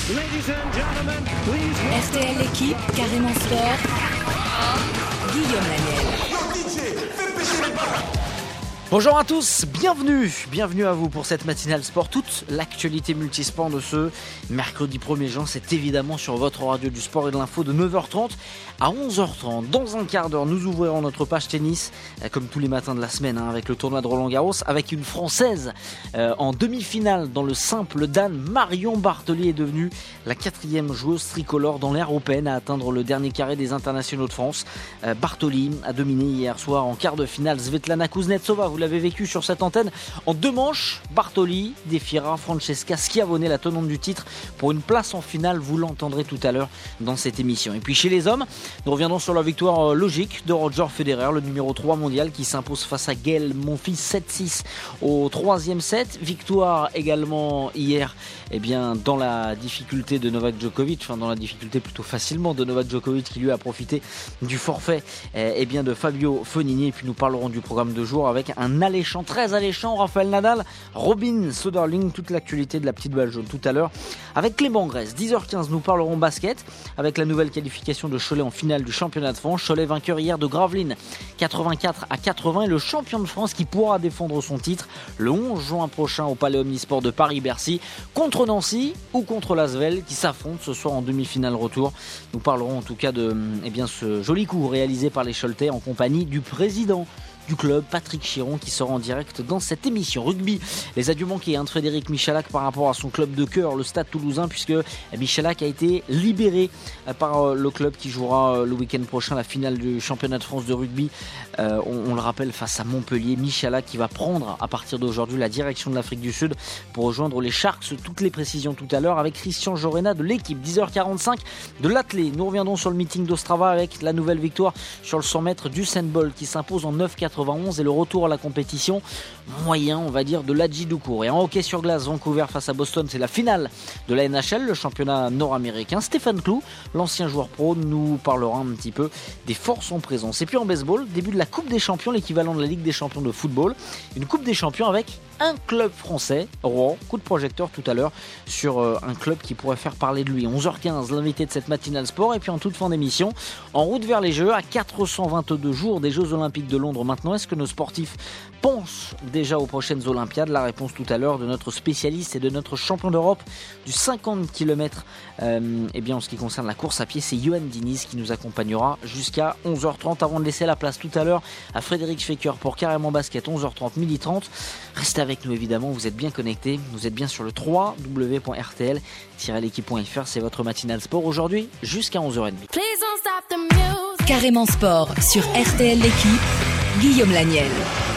RTL Équipe, Carrément Sport, Guillaume Laniel. Bonjour à tous, bienvenue à vous pour cette matinale sport. Toute l'actualité multisport de ce mercredi 1er juin, c'est évidemment sur votre radio du sport et de l'info de 9h30 à 11h30. Dans un quart d'heure, nous ouvrirons notre page tennis, comme tous les matins de la semaine, avec le tournoi de Roland-Garros, avec une Française en demi-finale dans le simple dames. Marion Bartoli est devenue la 4e joueuse tricolore dans l'ère européenne à atteindre le dernier carré des internationaux de France. Bartoli a dominé hier soir en quart de finale Svetlana Kuznetsova. Vous l'avez vécu sur cette antenne. En 2 manches, Bartoli défiera Francesca Schiavone, la tenante du titre, pour une place en finale. Vous l'entendrez tout à l'heure dans cette émission. Et puis chez les hommes, nous reviendrons sur la victoire logique de Roger Federer, le numéro 3 mondial, qui s'impose face à Gaël Monfils 7-6 au 3e set. Victoire également hier dans la difficulté de Novak Djokovic, dans la difficulté plutôt facilement de Novak Djokovic, qui lui a profité du forfait de Fabio Fognini. Et puis nous parlerons du programme de jour avec un alléchant, très alléchant, Rafael Nadal, Robin Söderling, toute l'actualité de la petite balle jaune tout à l'heure avec Clément Grèce. 10h15, nous parlerons basket avec la nouvelle qualification de Cholet en finale du championnat de France. Cholet vainqueur hier de Gravelines 84-80 et le champion de France qui pourra défendre son titre le 11 juin prochain au Palais Omnisport de Paris-Bercy contre Nancy ou contre l'Asvel qui s'affrontent ce soir en demi-finale retour. Nous parlerons en tout cas de ce joli coup réalisé par les Choletais en compagnie du président du club, Patrick Chiron, qui sera en direct dans cette émission. Rugby, les adieux manqués de Frédéric Michalak par rapport à son club de cœur, le Stade Toulousain, puisque Michalak a été libéré par le club qui jouera le week-end prochain la finale du championnat de France de rugby. On le rappelle, face à Montpellier, Michalak qui va prendre à partir d'aujourd'hui la direction de l'Afrique du Sud pour rejoindre les Sharks. Toutes les précisions tout à l'heure avec Christian Jorena de l'équipe. 10h45 de l'athlé. Nous reviendrons sur le meeting d'Ostrava avec la nouvelle victoire sur le 100 mètres d'Usain Bolt qui s'impose en 9,91 et le retour à la compétition moyen, on va dire, de l'Adji Doucouré. Et en hockey sur glace, Vancouver face à Boston, c'est la finale de la NHL, le championnat nord-américain. Stéphane Clou, l'ancien joueur pro, nous parlera un petit peu des forces en présence. Et puis en baseball, début de la Coupe des Champions, l'équivalent de la Ligue des Champions de football. Une Coupe des Champions avec un club français, Rouen. Coup de projecteur tout à l'heure sur un club qui pourrait faire parler de lui. 11h15, l'invité de cette matinale sport. Et puis en toute fin d'émission, en route vers les Jeux, à 422 jours des Jeux Olympiques de Londres maintenant. Est-ce que nos sportifs pensent déjà aux prochaines Olympiades? La réponse tout à l'heure de notre spécialiste et de notre champion d'Europe du 50 km en ce qui concerne la course à pied, c'est Johan Diniz qui nous accompagnera jusqu'à 11h30 avant de laisser la place tout à l'heure à Frédéric Fecker pour Carrément Basket. 11h30, 12h30. Restez avec nous évidemment, vous êtes bien connectés, vous êtes bien sur le www.rtl-l'équipe.fr, c'est votre matinale sport aujourd'hui jusqu'à 11h30. Carrément Sport sur RTL L'équipe, Guillaume Laniel.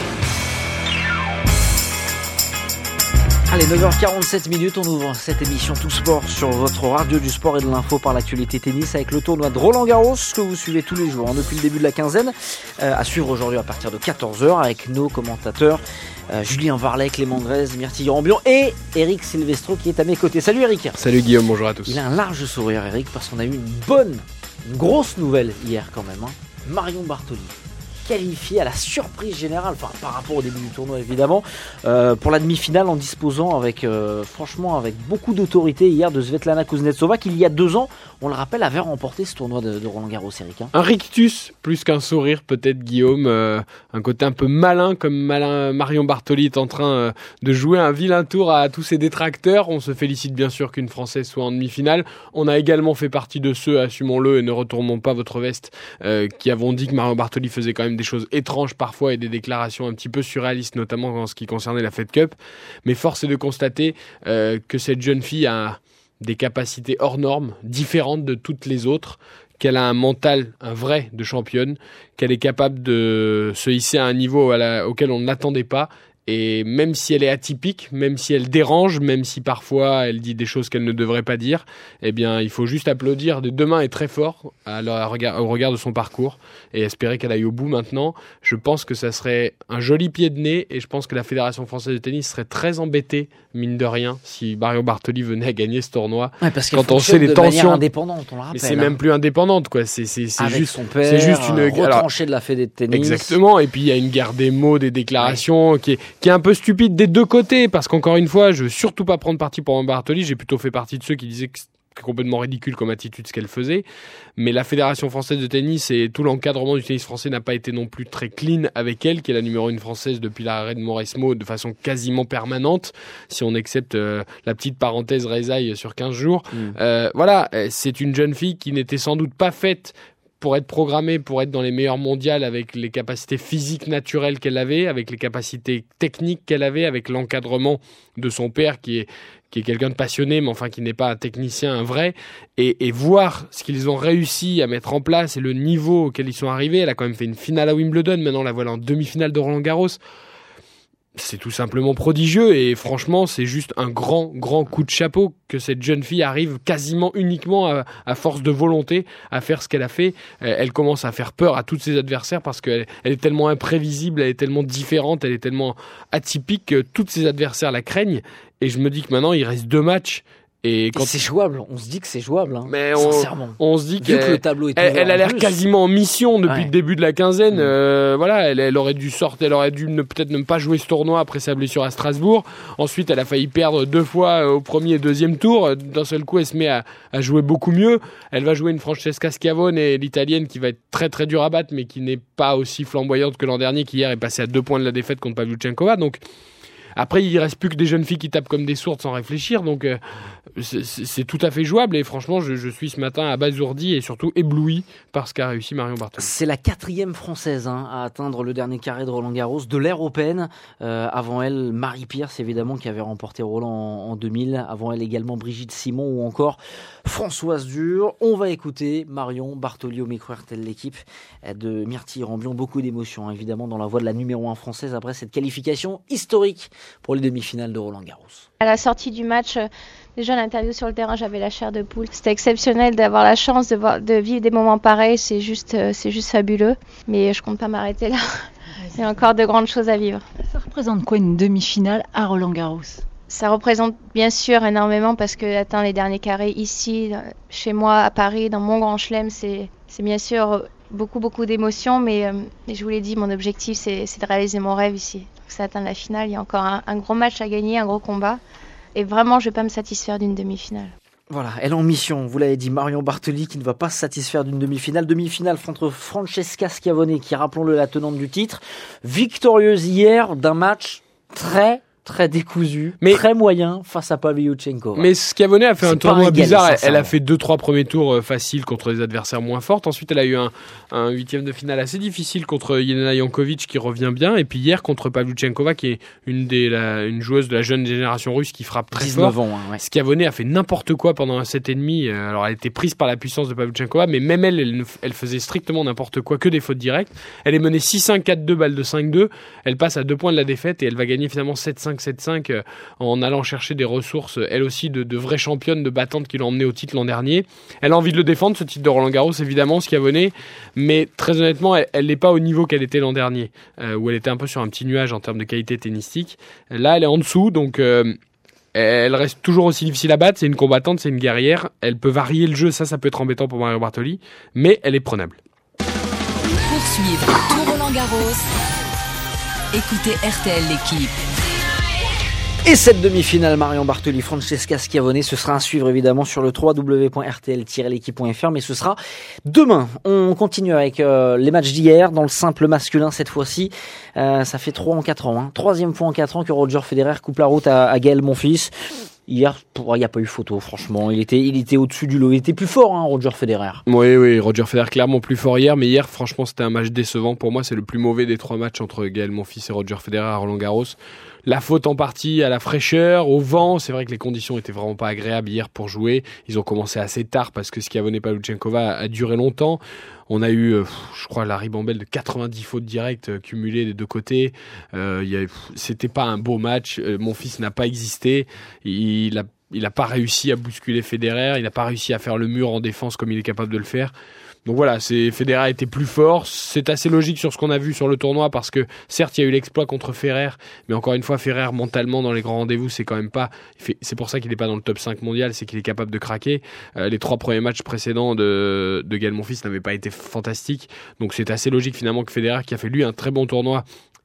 Allez, 9h47, on ouvre cette émission Tout Sport sur votre radio du sport et de l'info par l'actualité tennis avec le tournoi de Roland-Garros que vous suivez tous les jours depuis le début de la quinzaine, à suivre aujourd'hui à partir de 14h avec nos commentateurs Julien Varlet, Clément Grèce, Myrtille Rambion et Eric Silvestro qui est à mes côtés. Salut Eric. Salut Guillaume, bonjour à tous. Il a un large sourire Eric parce qu'on a eu une grosse nouvelle hier quand même. Marion Bartoli qualifié à la surprise générale, par rapport au début du tournoi évidemment, pour la demi-finale en disposant avec beaucoup d'autorité hier de Svetlana Kuznetsova qui il y a 2 ans, on le rappelle, avait remporté ce tournoi de Roland-Garros, Eric. Un rictus plus qu'un sourire peut-être Guillaume, un côté un peu malin comme Marion Bartoli est en train de jouer un vilain tour à tous ses détracteurs. On se félicite bien sûr qu'une Française soit en demi-finale. On a également fait partie de ceux, assumons-le et ne retournons pas votre veste, qui avons dit que Marion Bartoli faisait quand même des choses étranges parfois et des déclarations un petit peu surréalistes, notamment en ce qui concernait la Fed Cup. Mais force est de constater que cette jeune fille a des capacités hors normes, différentes de toutes les autres, qu'elle a un mental, un vrai de championne, qu'elle est capable de se hisser à un niveau auquel on ne l'attendait pas. Et même si elle est atypique, même si elle dérange, même si parfois elle dit des choses qu'elle ne devrait pas dire, il faut juste applaudir de deux mains et très fort au regard de son parcours et espérer qu'elle aille au bout maintenant. Je pense que ça serait un joli pied de nez et je pense que la Fédération française de tennis serait très embêtée, mine de rien, si Marion Bartoli venait à gagner ce tournoi. Ouais, parce quand on sait les tensions indépendantes, on le rappelle. Mais c'est même plus indépendante, quoi. C'est avec juste son père, c'est juste une retranché de la Fédé de tennis. Exactement. Et puis il y a une guerre des mots, des déclarations qui est un peu stupide des deux côtés, parce qu'encore une fois, je veux surtout pas prendre parti pour Marion Bartoli. J'ai plutôt fait partie de ceux qui disaient que complètement ridicule comme attitude ce qu'elle faisait. Mais la Fédération française de tennis et tout l'encadrement du tennis français n'a pas été non plus très clean avec elle, qui est la numéro 1 française depuis l'arrêt de Mauresmo de façon quasiment permanente, si on accepte la petite parenthèse Rezaï sur 15 jours. Voilà, c'est une jeune fille qui n'était sans doute pas faite pour être programmée, pour être dans les meilleures mondiales avec les capacités physiques naturelles qu'elle avait, avec les capacités techniques qu'elle avait, avec l'encadrement de son père qui est quelqu'un de passionné, mais enfin qui n'est pas un technicien, un vrai, et voir ce qu'ils ont réussi à mettre en place et le niveau auquel ils sont arrivés. Elle a quand même fait une finale à Wimbledon, maintenant la voilà en demi-finale de Roland-Garros. C'est tout simplement prodigieux et franchement c'est juste un grand coup de chapeau que cette jeune fille arrive quasiment uniquement à force de volonté à faire ce qu'elle a fait. Elle commence à faire peur à tous ses adversaires parce qu'elle est tellement imprévisible, elle est tellement différente, elle est tellement atypique que tous ses adversaires la craignent. Et je me dis que maintenant il reste 2 matchs. Et quand c'est jouable, on se dit que c'est jouable, hein. Mais sincèrement. On se dit que le tableau est elle a l'air quasiment en mission depuis le début de la quinzaine. Voilà, elle aurait dû sortir, elle aurait dû peut-être ne pas jouer ce tournoi après sa blessure à Strasbourg. Ensuite, elle a failli perdre 2 fois au premier et deuxième tour. D'un seul coup, elle se met à jouer beaucoup mieux. Elle va jouer une Francesca Schiavone, et l'italienne qui va être très très dure à battre, mais qui n'est pas aussi flamboyante que l'an dernier, qui hier est passée à 2 points de la défaite contre Pavlyuchenkova. Donc après, il reste plus que des jeunes filles qui tapent comme des sourdes sans réfléchir, donc c'est tout à fait jouable. Et franchement, je suis ce matin abasourdi et surtout ébloui par ce qu'a réussi Marion Bartoli. C'est la 4e française à atteindre le dernier carré de Roland-Garros de l'ère Open. Avant elle, Marie Pierce évidemment qui avait remporté Roland en 2000. Avant elle également Brigitte Simon ou encore Françoise Dur. On va écouter Marion Bartoli au micro RTL L'équipe de Myrtille Rambion. Beaucoup d'émotions évidemment dans la voix de la numéro 1 française après cette qualification historique pour les demi-finales de Roland-Garros. À la sortie du match, déjà l'interview sur le terrain, j'avais la chair de poule. C'était exceptionnel d'avoir la chance de vivre des moments pareils, c'est juste fabuleux. Mais je compte pas m'arrêter là. Il y a encore de grandes choses à vivre. Ça représente quoi une demi-finale à Roland-Garros ? Ça représente bien sûr énormément parce que atteindre les derniers carrés ici, chez moi à Paris, dans mon grand chelem, c'est bien sûr beaucoup d'émotions. Mais je vous l'ai dit, mon objectif c'est de réaliser mon rêve ici. C'est atteindre la finale, il y a encore un gros match à gagner, un gros combat. Et vraiment, je ne vais pas me satisfaire d'une demi-finale. Voilà, elle est en mission, vous l'avez dit, Marion Bartoli qui ne va pas se satisfaire d'une demi-finale. Demi-finale contre Francesca Schiavone qui, rappelons-le, la tenante du titre. Victorieuse hier d'un match très décousu, très moyen face à Pavlyuchenkova. Mais Schiavone a fait un tournoi bizarre. Elle a fait 2-3 premiers tours faciles contre des adversaires moins fortes. Ensuite, elle a eu un huitième de finale assez difficile contre Jelena Jankovic qui revient bien. Et puis hier contre Pavlyuchenkova qui est une joueuse de la jeune génération russe qui frappe très 19 fort. ans, ouais. Schiavone a fait n'importe quoi pendant un 7,5. Alors elle était prise par la puissance de Pavlyuchenkova, mais même elle faisait strictement n'importe quoi, que des fautes directes. Elle est menée 6-5, 4-2, balle de 5-2. Elle passe à 2 points de la défaite et elle va gagner finalement 7-5. 7-5 en allant chercher des ressources, elle aussi, de vraies championnes, de battantes qui l'ont emmené au titre l'an dernier. Elle a envie de le défendre, ce titre de Roland-Garros, évidemment, Schiavone, mais très honnêtement, elle n'est pas au niveau qu'elle était l'an dernier, où elle était un peu sur un petit nuage en termes de qualité tennistique. Là, elle est en dessous, donc elle reste toujours aussi difficile à battre. C'est une combattante, c'est une guerrière. Elle peut varier le jeu, ça peut être embêtant pour Marion Bartoli, mais elle est prenable. Pour suivre tout Roland-Garros, écoutez RTL L'équipe. Et cette demi-finale Marion Bartoli, Francesca Schiavone, ce sera à suivre évidemment sur le www.rtl-l'équipe.fr, mais ce sera demain. On continue avec les matchs d'hier dans le simple masculin cette fois-ci. Ça fait 3 en 4 ans, 3e fois en 4 ans que Roger Federer coupe la route à Gaël Monfils. Hier, il n'y a pas eu photo, franchement. Il était au-dessus du lot. Il était plus fort, Roger Federer. Oui, Roger Federer clairement plus fort hier. Mais hier, franchement, c'était un match décevant. Pour moi, c'est le plus mauvais des 3 matchs entre Gaël Monfils et Roger Federer à Roland-Garros. La faute en partie à la fraîcheur, au vent. C'est vrai que les conditions étaient vraiment pas agréables hier pour jouer. Ils ont commencé assez tard parce que Schiavone et Pavlyuchenkova a duré longtemps. On a eu, je crois, la ribambelle de 90 fautes directes cumulées des deux côtés. C'était pas un beau match. Mon fils n'a pas existé. Il a pas réussi à bousculer Federer. Il n'a pas réussi à faire le mur en défense comme il est capable de le faire. Donc voilà, Federer était plus fort. C'est assez logique sur ce qu'on a vu sur le tournoi parce que certes il y a eu l'exploit contre Ferrer, mais encore une fois Ferrer mentalement dans les grands rendez-vous c'est quand même pas. C'est pour ça qu'il n'est pas dans le top 5 mondial, c'est qu'il est capable de craquer. Les 3 premiers matchs précédents de Gaël Monfils n'avaient pas été fantastiques, donc c'est assez logique finalement que Federer qui a fait lui un très bon tournoi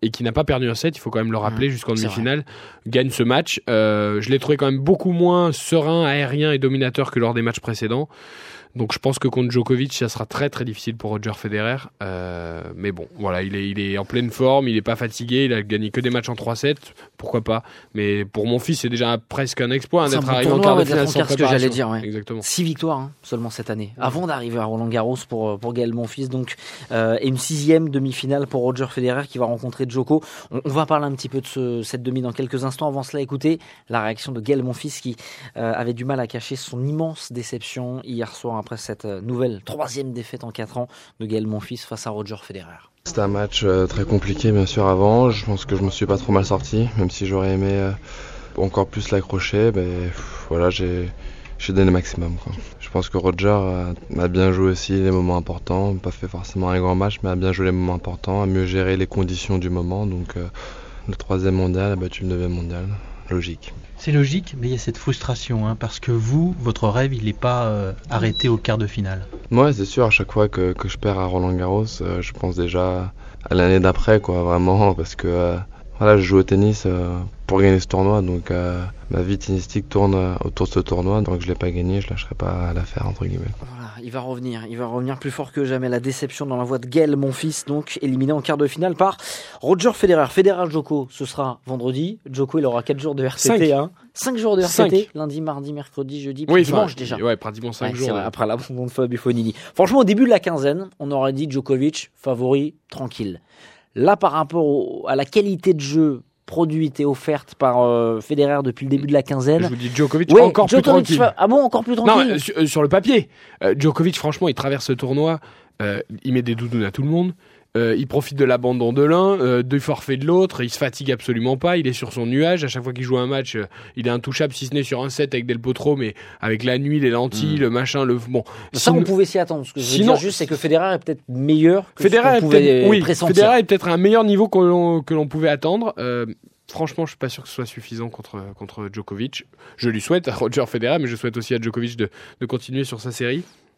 et qui n'a pas perdu un set, il faut quand même le rappeler, jusqu'en demi-finale, gagne ce match. Je l'ai trouvé quand même beaucoup moins serein, aérien et dominateur que lors des matchs précédents. Donc je pense que contre Djokovic, ça sera très très difficile pour Roger Federer. Mais bon, voilà, il est en pleine forme, il est pas fatigué, il a gagné que des matchs en 3-7, pourquoi pas. Mais pour mon fils, c'est déjà presque un exploit d'être arrivé en quart de finale sans préparation. Ce que j'allais dire, ouais. Exactement. 6 victoires seulement cette année, avant d'arriver à Roland-Garros pour Gaël Monfils. Donc, et une 6e demi-finale pour Roger Federer qui va rencontrer Djoko. On va parler un petit peu de cette demi dans quelques instants. Avant cela, écoutez la réaction de Gaël Monfils qui avait du mal à cacher son immense déception hier soir après cette nouvelle 3e défaite en 4 ans de Gaël Monfils face à Roger Federer. C'était un match très compliqué bien sûr avant, je pense que je me suis pas trop mal sorti, même si j'aurais aimé encore plus l'accrocher, voilà, j'ai donné le maximum, quoi. Je pense que Roger a bien joué aussi les moments importants, pas fait forcément un grand match, mais a bien joué les moments importants, a mieux géré les conditions du moment, donc le 3e mondial a battu le 9e mondial, logique. C'est logique, mais il y a cette frustration, parce que votre rêve, il n'est pas arrêté au quart de finale. Ouais, c'est sûr, à chaque fois que je perds à Roland-Garros, je pense déjà à l'année d'après, quoi, vraiment, parce que voilà, je joue au tennis pour gagner ce tournoi, donc ma vie tennistique tourne autour de ce tournoi, donc je ne l'ai pas gagné, je ne lâcherai pas l'affaire, entre guillemets. Voilà, il va revenir plus fort que jamais. La déception dans la voie de Gaël Monfils, donc éliminé en quart de finale par Roger Federer. Federer-Djoko, ce sera vendredi. Djoko, il aura 4 jours de RTT. 5 jours de RTT, lundi, mardi, mercredi, jeudi, puis dimanche déjà. Ouais, pratiquement 5 jours. Après l'abandon de Fabio Fognini. Franchement, au début de la quinzaine, on aurait dit Djokovic, favori, tranquille. Là, par rapport à la qualité de jeu produite et offerte par Federer depuis le début de la quinzaine. Je vous dis Djokovic encore plus tranquille. Encore plus tranquille. Non, sur le papier, Djokovic, franchement, il traverse ce tournoi, il met des doudounes à tout le monde. Il profite de l'abandon de l'un, du forfait de l'autre, il se fatigue absolument pas, il est sur son nuage, à chaque fois qu'il joue un match, il est intouchable si ce n'est sur un set avec Del Potro, mais avec la nuit, les lentilles, le machin, bon. Ça, on pouvait s'y attendre. Ce que je veux dire juste, c'est que Federer est peut-être meilleur que Federer Federer est peut-être à un meilleur niveau que l'on pouvait attendre. Franchement, je suis pas sûr que ce soit suffisant contre Djokovic. Je lui souhaite à Roger Federer, mais je souhaite aussi à Djokovic de continuer sur sa série.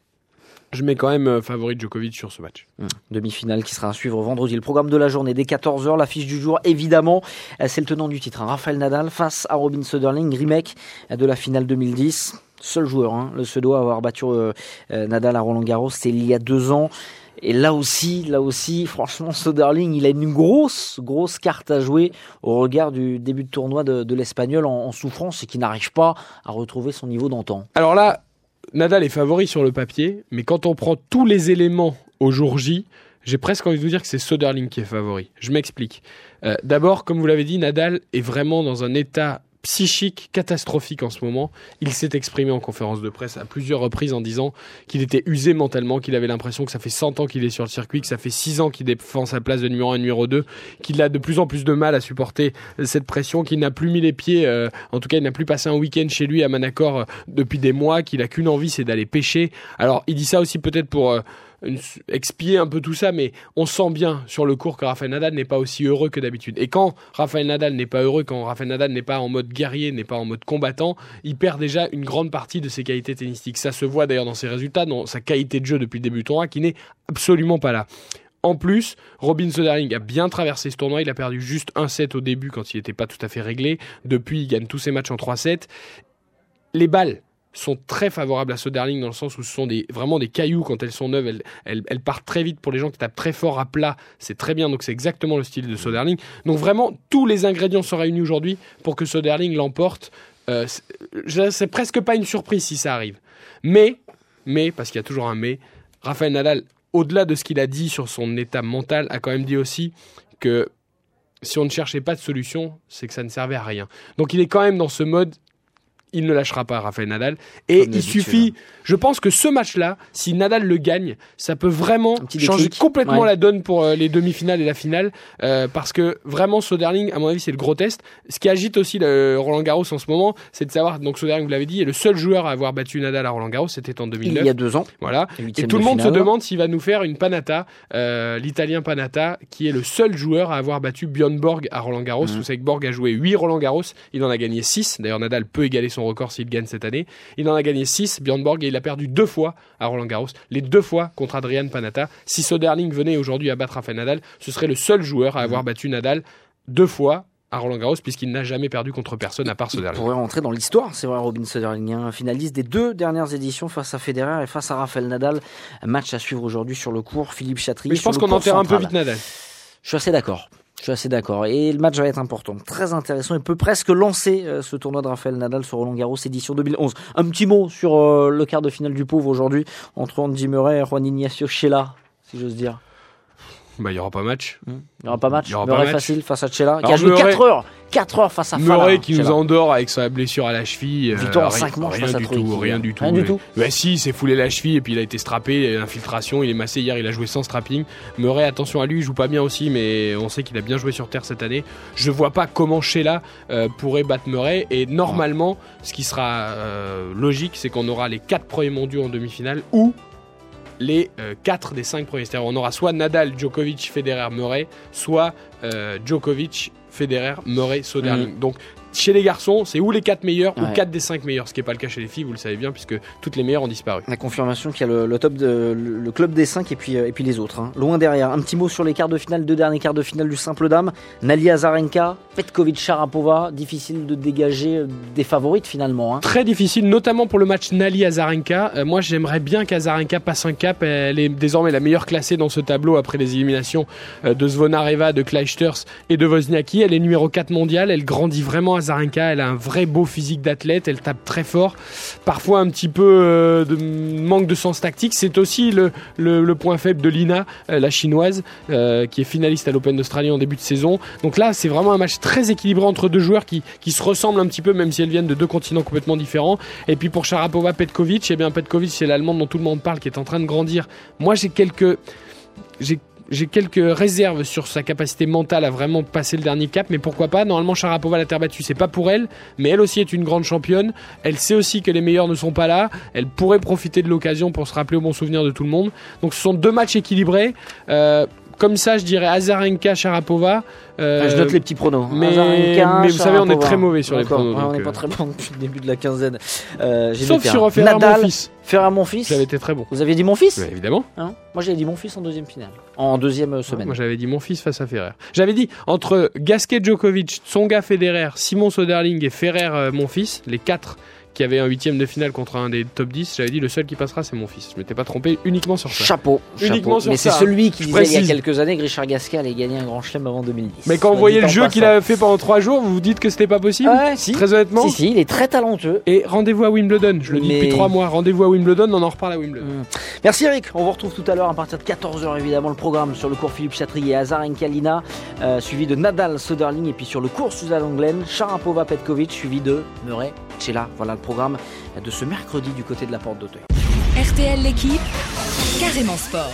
Je mets quand même favori Djokovic sur ce match. Demi-finale qui sera à suivre vendredi. Le programme de la journée dès 14h, l'affiche du jour évidemment, c'est le tenant du titre, Rafael Nadal face à Robin Söderling, remake de la finale 2010. Seul joueur, le Suédois à avoir battu Nadal à Roland-Garros, c'était il y a 2 ans. Et là aussi, franchement, Söderling, il a une grosse carte à jouer au regard du début de tournoi de l'Espagnol en souffrance et qui n'arrive pas à retrouver son niveau d'antan. Alors là, Nadal est favori sur le papier, mais quand on prend tous les éléments au jour J, j'ai presque envie de vous dire que c'est Söderling qui est favori. Je m'explique. D'abord, comme vous l'avez dit, Nadal est vraiment dans un état psychique catastrophique en ce moment. Il s'est exprimé en conférence de presse à plusieurs reprises en disant qu'il était usé mentalement, qu'il avait l'impression que ça fait 100 ans qu'il est sur le circuit, que ça fait 6 ans qu'il défend sa place de numéro 1 et numéro 2, qu'il a de plus en plus de mal à supporter cette pression, qu'il n'a plus mis les pieds, en tout cas il n'a plus passé un week-end chez lui à Manacor depuis des mois, qu'il a qu'une envie, c'est d'aller pêcher. Alors il dit ça aussi peut-être pour expier un peu tout ça, mais on sent bien sur le court que Rafael Nadal n'est pas aussi heureux que d'habitude. Et quand Rafael Nadal n'est pas heureux, quand Rafael Nadal n'est pas en mode guerrier, n'est pas en mode combattant, il perd déjà une grande partie de ses qualités tennistiques. Ça se voit d'ailleurs dans ses résultats, dans sa qualité de jeu depuis le début du tournoi, qui n'est absolument pas là. En plus, Robin Söderling a bien traversé ce tournoi, il a perdu juste un set au début quand il n'était pas tout à fait réglé. Depuis, il gagne tous ses matchs en 3-7. Les balles sont très favorables à Söderling dans le sens où ce sont vraiment des cailloux quand elles sont neuves, elles partent très vite pour les gens qui tapent très fort à plat, c'est très bien, donc c'est exactement le style de Söderling. Donc vraiment, tous les ingrédients sont réunis aujourd'hui pour que Söderling l'emporte. C'est presque pas une surprise si ça arrive. Mais, parce qu'il y a toujours un mais, Rafael Nadal, au-delà de ce qu'il a dit sur son état mental, a quand même dit aussi que si on ne cherchait pas de solution, c'est que ça ne servait à rien. Donc il est quand même dans ce mode, il ne lâchera pas Rafael Nadal. Et il suffit, je pense que ce match-là, si Nadal le gagne, ça peut vraiment changer complètement la donne pour les demi-finales et la finale. Parce que vraiment, Söderling, à mon avis, c'est le gros test. Ce qui agite aussi le Roland-Garros en ce moment, c'est de savoir, donc Söderling, vous l'avez dit, est le seul joueur à avoir battu Nadal à Roland-Garros, c'était en 2009. Il y a 2 ans. Voilà. Et tout le monde se demande s'il va nous faire une Panatta, l'Italien Panatta, qui est le seul joueur à avoir battu Björn Borg à Roland-Garros. Vous savez que Borg a joué 8 Roland-Garros, il en a gagné 6. D'ailleurs, Nadal peut égaler son son record s'il gagne cette année. Il en a gagné 6, Björn Borg, et il a perdu 2 fois à Roland-Garros, les 2 fois contre Adrian Panatta. Si Söderling venait aujourd'hui à battre Rafael Nadal, ce serait le seul joueur à avoir battu Nadal 2 fois à Roland-Garros, puisqu'il n'a jamais perdu contre personne à part Söderling. Il pourrait rentrer dans l'histoire, c'est vrai, Robin Söderling, finaliste des 2 dernières éditions face à Federer et face à Rafael Nadal. Un match à suivre aujourd'hui sur le court, Philippe Chatrier. Mais je pense qu'on enterre un peu vite Nadal. Je suis assez d'accord. Et le match va être important, très intéressant. Il peut presque lancer ce tournoi de Rafael Nadal sur Roland-Garros édition 2011. Un petit mot sur le quart de finale du pauvre aujourd'hui entre Andy Murray et Juan Ignacio Chela, si j'ose dire. Il n'y aura pas match. Il n'y aura pas match. Murray facile face à Chela, qui a joué Murray, 4 heures face à Fala. Murray qui nous endort avec sa blessure à la cheville. Victoire en 5 manches face à Troïki. Rien du tout. Mais si, il s'est foulé la cheville et puis il a été strappé, infiltration, il est massé hier, il a joué sans strapping. Murray, attention à lui, il joue pas bien aussi, mais on sait qu'il a bien joué sur terre cette année. Je vois pas comment Chela pourrait battre Murray, et normalement, ce qui sera logique, c'est qu'on aura les 4 premiers mondiaux en demi-finale ou les 4 des 5 premiers. C'est-à-dire on aura soit Nadal, Djokovic, Federer, Murray, soit Djokovic, Federer, Murray, Söderling. Donc chez les garçons, c'est ou les 4 meilleurs ou 4 des 5 meilleurs, ce qui n'est pas le cas chez les filles, vous le savez bien, puisque toutes les meilleures ont disparu. La confirmation qu'il y a le top le club des 5 et puis les autres, hein. Loin derrière. Un petit mot sur les quarts de finale, 2 derniers quarts de finale du simple dame. Nali Azarenka, Petkovic, Sharapova, difficile de dégager des favorites finalement, hein. Très difficile, notamment pour le match Nali Azarenka. Moi j'aimerais bien qu'Azarenka passe un cap. Elle est désormais la meilleure classée dans ce tableau après les éliminations de Zvonareva, de Clijsters et de Wozniacki. Elle est numéro 4 mondiale, elle grandit vraiment. Azarenka, elle a un vrai beau physique d'athlète, elle tape très fort, parfois un petit peu de manque de sens tactique. C'est aussi le point faible de Lina, la chinoise, qui est finaliste à l'Open d'Australie en début de saison. Donc là, c'est vraiment un match très équilibré entre 2 joueurs qui se ressemblent un petit peu, même si elles viennent de 2 continents complètement différents. Et puis pour Sharapova, Petkovic, eh bien Petkovic, c'est l'Allemande dont tout le monde parle, qui est en train de grandir. Moi, j'ai quelques réserves sur sa capacité mentale à vraiment passer le dernier cap, mais pourquoi pas. Normalement, Sharapova, la terre battue, c'est pas pour elle, mais elle aussi est une grande championne. Elle sait aussi que les meilleurs ne sont pas là. Elle pourrait profiter de l'occasion pour se rappeler au bon souvenir de tout le monde. Donc ce sont 2 matchs équilibrés. Comme ça, je dirais Azarenka, Sharapova. Je note les petits pronos. Mais vous savez, on est très mauvais sur les pronos. On n'est pas très bon depuis le début de la quinzaine. Sauf sur Ferrer-Monfils. Ferrer-Monfils. J'avais été très bon. Vous aviez dit mon fils ? Évidemment. Hein, moi, j'avais dit mon fils en deuxième finale. En deuxième semaine. Moi, j'avais dit mon fils face à Ferrer. J'avais dit entre Gasquet, Djokovic, Tsonga, Federer, Simon Söderling et Ferrer, mon fils, les 4 qui avait un 8e de finale contre un des top 10, j'avais dit le seul qui passera c'est mon fils. Je m'étais pas trompé uniquement sur ça. Chapeau. Mais c'est celui qui disait il y a quelques années que Richard Gasquet allait gagner un grand chelem avant 2010. Mais quand vous voyez le jeu qu'il a fait pendant 3 jours, vous vous dites que c'était pas possible ? Si. Très honnêtement. Si, il est très talentueux. Et rendez-vous à Wimbledon, je le dis depuis 3 mois, rendez-vous à Wimbledon, on en reparle à Wimbledon. Merci Eric, on vous retrouve tout à l'heure à partir de 14h évidemment le programme sur le cours Philippe Chatrier et Azarenka Lina, suivi de Nadal Söderling, et puis sur le cours Suzanne Lenglen, Sharapova Petkovic, suivi de Murray Chela. Voilà le programme de ce mercredi du côté de la Porte d'Auteuil. RTL l'équipe, carrément sport.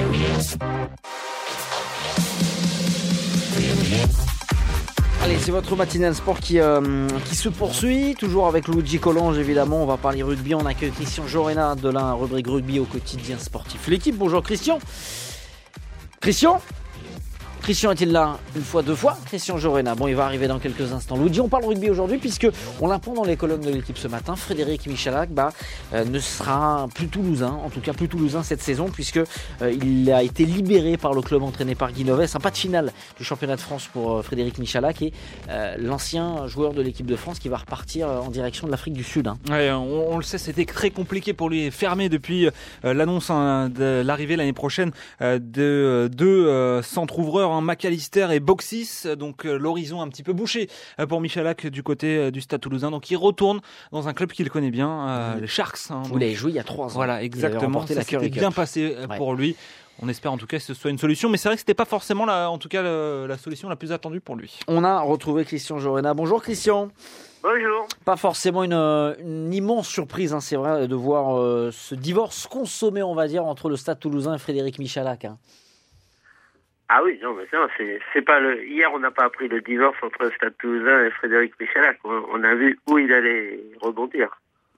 Allez, c'est votre matinale sport qui se poursuit, toujours avec Luigi Collange évidemment. On va parler rugby, on accueille Christian Jorena de la rubrique rugby au quotidien sportif L'équipe. Bonjour Christian. Christian est-il là une fois, 2 fois ? Christian Jorena, bon, il va arriver dans quelques instants. Luigi, on parle rugby aujourd'hui puisque on l'apprend dans les colonnes de l'équipe ce matin. Frédéric Michalak ne sera plus toulousain, en tout cas plus toulousain cette saison, puisque il a été libéré par le club entraîné par Guy Novès. Un pas de finale du championnat de France pour Frédéric Michalak et l'ancien joueur de l'équipe de France qui va repartir en direction de l'Afrique du Sud. Ouais, on le sait, c'était très compliqué pour lui, fermé depuis l'annonce de l'arrivée l'année prochaine de 2 centres ouvreurs, McAllister et Boxis, donc l'horizon un petit peu bouché pour Michalak du côté du Stade Toulousain. Donc il retourne dans un club qu'il connaît bien, les Sharks. Où il a joué il y a 3 ans. Voilà, exactement. Ça s'était bien passé pour lui. On espère en tout cas que ce soit une solution, mais c'est vrai que c'était pas forcément la solution la plus attendue pour lui. On a retrouvé Christian Jorena. Bonjour Christian. Bonjour. Pas forcément une immense surprise, c'est vrai, de voir ce divorce consommé, on va dire, entre le Stade Toulousain et Frédéric Michalak. Ah oui, non, mais non, c'est pas hier on n'a pas appris le divorce entre le Stade Toulousain et Frédéric Michalak. On a vu où il allait rebondir.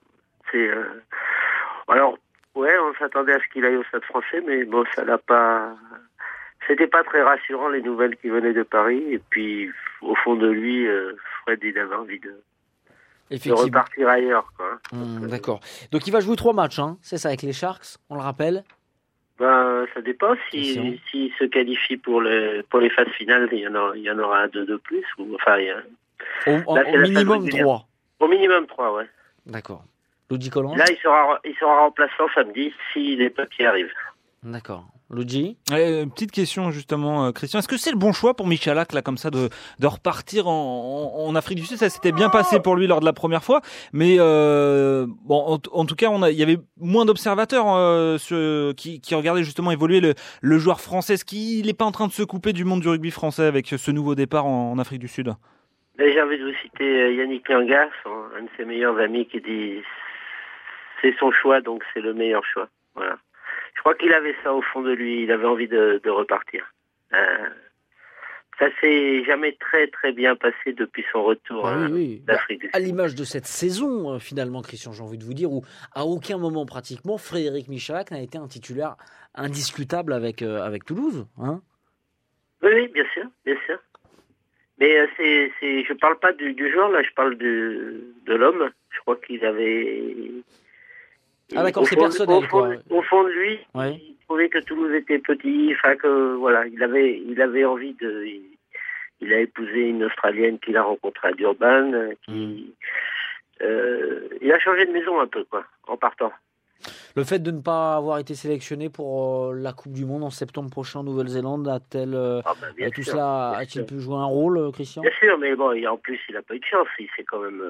Alors, ouais, on s'attendait à ce qu'il aille au Stade Français, mais bon, ça l'a pas. C'était pas très rassurant les nouvelles qui venaient de Paris. Et puis, au fond de lui, Fred, il avait envie Effectivement. repartir ailleurs, quoi. D'accord. Donc il va jouer 3 matchs, hein, c'est ça, avec les Sharks, on le rappelle. Ben, ça dépend. Question. S'il se qualifie pour les phases finales, il y en aura 2 de plus. Au Là, c'est la phase minimum régulière. 3. Au minimum 3, ouais. D'accord. Luigi Collange. Là, il sera remplaçant samedi si les papiers arrivent. D'accord. Luigi. Petite question justement, Christian. Est-ce que c'est le bon choix pour Michalak là comme ça de repartir en Afrique du Sud? Ça s'était bien passé pour lui lors de la première fois, mais bon, en tout cas, il y avait moins d'observateurs qui regardaient justement évoluer le joueur français. Est-ce qu'il n'est pas en train de se couper du monde du rugby français avec ce nouveau départ en Afrique du Sud? J'ai envie de vous citer Yannick Langas, un de ses meilleurs amis, qui dit c'est son choix, donc c'est le meilleur choix. Voilà. Je crois qu'il avait ça au fond de lui, il avait envie de repartir. Ça s'est jamais très très bien passé depuis son retour d'Afrique du Sud. À l'image de cette saison, finalement, Christian, j'ai envie de vous dire, où à aucun moment pratiquement, Frédéric Michalak n'a été un titulaire indiscutable avec Toulouse. Hein, oui, bien sûr, bien sûr. Mais je parle pas du joueur, là, je parle de l'homme. Je crois qu'il avait... Ah d'accord, c'est personnel, quoi. Au fond de lui, il trouvait que Toulouse était petit, enfin que, voilà, il avait envie de... Il a épousé une Australienne qu'il a rencontrée à Durban, il a changé de maison un peu, quoi, en partant. Le fait de ne pas avoir été sélectionné pour la Coupe du Monde en septembre prochain en Nouvelle-Zélande, tout cela a-t-il pu jouer un rôle, Christian? Bien sûr, mais bon, en plus, il n'a pas eu de chance. Il s'est quand même...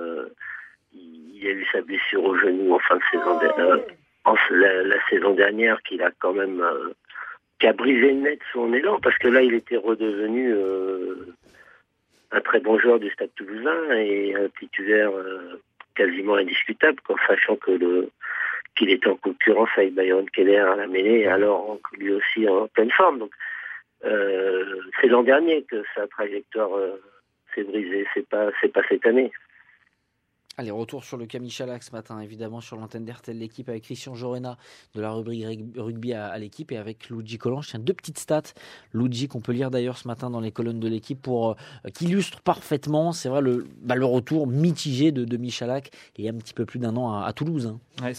il a eu sa blessure au genou en fin de saison la saison dernière, qu'il a quand même... qui a brisé net son élan, parce que là, il était redevenu un très bon joueur du Stade Toulousain et un titulaire quasiment indiscutable, sachant que qu'il était en concurrence avec Byron Keller à la mêlée, alors lui aussi en pleine forme. Donc, c'est l'an dernier que sa trajectoire s'est brisée, c'est pas cette année. Allez, retour sur le cas Michalak ce matin, évidemment, sur l'antenne d'RTL L'équipe avec Christian Jorena de la rubrique rugby à l'équipe et avec Luigi Collange. Tiens, 2 petites stats, Luigi, qu'on peut lire d'ailleurs ce matin dans les colonnes de l'équipe qui illustrent parfaitement, c'est vrai, le retour mitigé de Michalak il y a un petit peu plus d'un an à Toulouse. Hein. Ouais,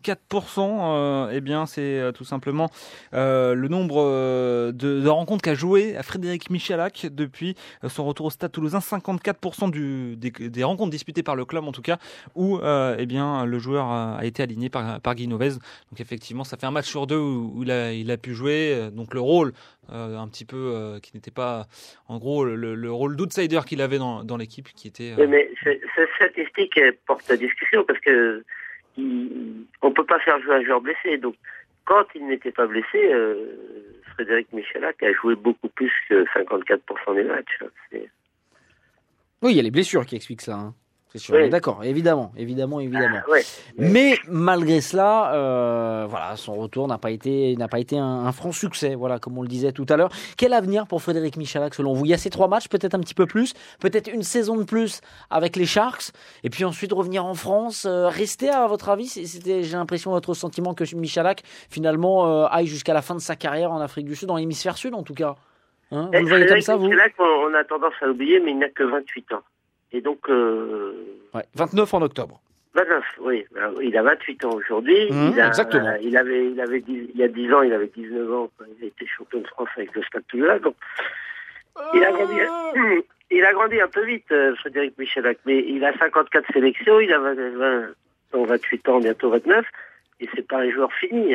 54%, eh bien, c'est tout simplement le nombre de rencontres qu'a joué à Frédéric Michalak depuis son retour au Stade Toulousain. 54% des rencontres disputées par le club, en tout cas, où eh bien, le joueur a été aligné par Guy Novez. Donc effectivement, ça fait un match sur 2 où il a pu jouer. Donc le rôle un petit peu qui n'était pas, en gros, le rôle d'outsider qu'il avait dans l'équipe, qui était... Oui, mais cette statistique porte à discussion parce que on peut pas faire jouer un joueur blessé. Donc quand il n'était pas blessé, Frédéric Michalak a joué beaucoup plus que 54% des matchs. Oui, il y a les blessures qui expliquent ça. Hein. C'est sûr, oui. D'accord, évidemment. Ouais. Mais malgré cela, voilà, son retour n'a pas été un franc succès, voilà, comme on le disait tout à l'heure. Quel avenir pour Frédéric Michalak selon vous? Il y a ces 3 matchs, peut-être un petit peu plus, peut-être une saison de plus avec les Sharks, et puis ensuite revenir en France, rester à votre avis? J'ai l'impression, votre sentiment que Michalak finalement aille jusqu'à la fin de sa carrière en Afrique du Sud, dans l'hémisphère sud en tout cas. Hein, vous le voyez comme ça, vous? Michalak, on a tendance à l'oublier, mais il n'a que 28 ans. Et donc... 29 en octobre. 29, oui. Il a 28 ans aujourd'hui. Exactement. Il y a 10 ans, il avait 19 ans quand il a été champion de France avec le Stade Toulousain. Donc, il a grandi un peu vite, Frédéric Michalak. Mais il a 54 sélections, il a 28 ans, bientôt 29. Et c'est pas un joueur fini,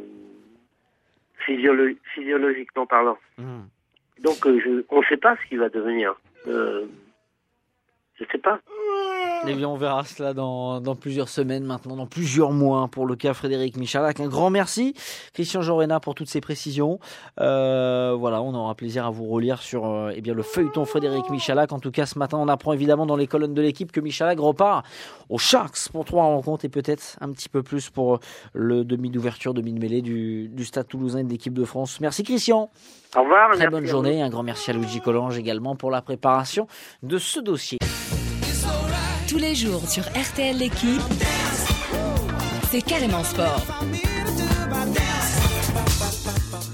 physiologiquement parlant. Donc, on ne sait pas ce qu'il va devenir. Je sais pas. Eh bien, on verra cela dans plusieurs semaines maintenant, dans plusieurs mois pour le cas Frédéric Michalak. Un grand merci, Christian Jorena, pour toutes ces précisions. Voilà, on aura plaisir à vous relire sur eh bien, le feuilleton Frédéric Michalak. En tout cas, ce matin, on apprend évidemment dans les colonnes de l'équipe que Michalak repart aux Sharks pour 3 rencontres et peut-être un petit peu plus pour le demi d'ouverture, demi de mêlée du Stade Toulousain et de l'équipe de France. Merci, Christian. Au revoir. Très bonne journée. Un grand merci à Luigi Collange également pour la préparation de ce dossier. Tous les jours sur RTL L'équipe, c'est carrément sport.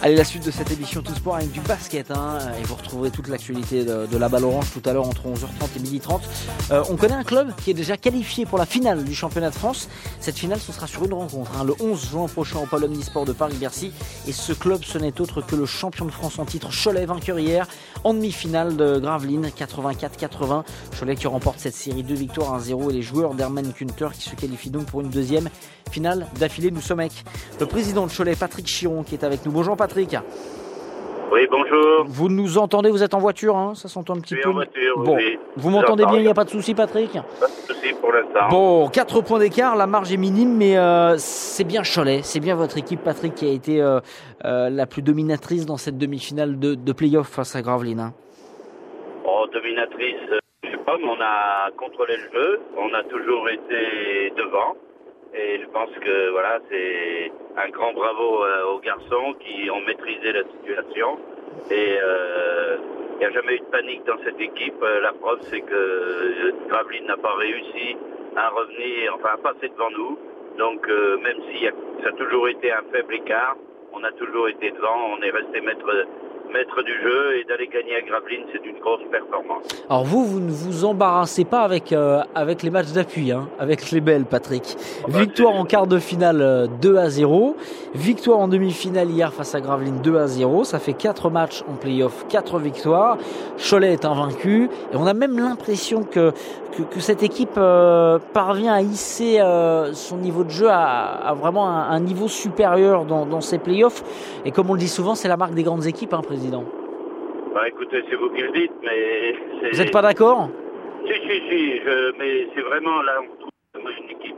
Allez, la suite de cette émission Tout Sport avec du basket, et vous retrouverez toute l'actualité de la balle orange tout à l'heure entre 11h30 et 12h30. On connaît un club qui est déjà qualifié pour la finale du championnat de France. Cette finale, ce sera sur une rencontre, le 11 juin prochain au Pôle Omnisport de Paris-Bercy. Et ce club, ce n'est autre que le champion de France en titre, Cholet, vainqueur hier en demi-finale de Gravelines, 84-80. Cholet qui remporte cette série 2 victoires 1-0 et les joueurs d'Herman Kunter qui se qualifient donc pour une deuxième finale d'affilée. Nous sommes avec le président de Cholet, Patrick Chiron, qui est avec nous. Bonjour Patrick. Oui, bonjour. Vous nous entendez, vous êtes en voiture, ça s'entend un petit peu. En voiture, bon, oui. Vous m'entendez bien, il n'y a pas de souci Patrick? Pas de souci pour l'instant. Bon, 4 points d'écart, la marge est minime, mais c'est bien Cholet, c'est bien votre équipe Patrick qui a été la plus dominatrice dans cette demi-finale de play-off face à Gravelines. Oh, dominatrice, je sais pas, mais on a contrôlé le jeu, on a toujours été devant. Et je pense que voilà, c'est un grand bravo aux garçons qui ont maîtrisé la situation. Et il n'y a jamais eu de panique dans cette équipe. La preuve, c'est que Gravelines n'a pas réussi à revenir, à passer devant nous. Donc même si ça a toujours été un faible écart, on a toujours été devant, on est resté maître du jeu, et d'aller gagner à Gravelines, c'est une grosse performance. Alors vous ne vous embarrassez pas avec les matchs d'appui, avec les belles Patrick. Victoire en quart de finale 2-0, victoire en demi-finale hier face à Gravelines 2-0, ça fait 4 matchs en play-off, 4 victoires. Cholet est invaincu et on a même l'impression que cette équipe parvient à hisser son niveau de jeu à vraiment un niveau supérieur dans ses play-offs. Et comme on le dit souvent, c'est la marque des grandes équipes, président. Écoutez, c'est vous qui le dites, mais... Vous n'êtes pas d'accord? Si, mais c'est vraiment là, on trouve une équipe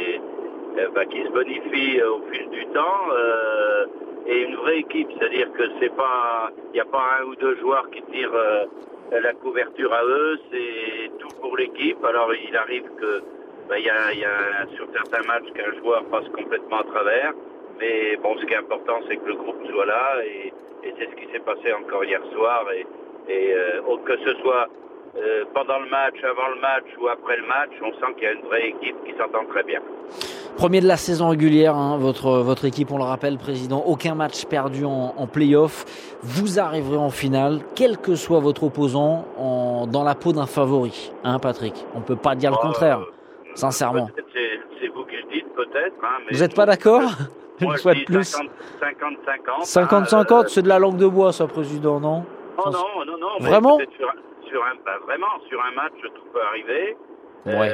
qui se bonifie au fil du temps, et une vraie équipe, c'est-à-dire que il n'y a pas un ou deux joueurs qui tirent la couverture à eux, c'est tout pour l'équipe. Alors il arrive que il y a sur certains matchs qu'un joueur passe complètement à travers, mais bon, ce qui est important, c'est que le groupe soit là, et c'est ce qui s'est passé encore hier soir, et que ce soit pendant le match, avant le match ou après le match, on sent qu'il y a une vraie équipe qui s'entend très bien. Premier de la saison régulière, votre équipe, on le rappelle, président, aucun match perdu en play-off. Vous arriverez en finale, quel que soit votre opposant, dans la peau d'un favori, Patrick. On peut pas dire le contraire, sincèrement. C'est vous qui le dites, peut-être. Mais vous n'êtes pas d'accord? Moi, je dis plus. 50-50. 50-50, c'est de la langue de bois, ça, président, non? Non. Vraiment? Sur un match, tout peut arriver. Ouais.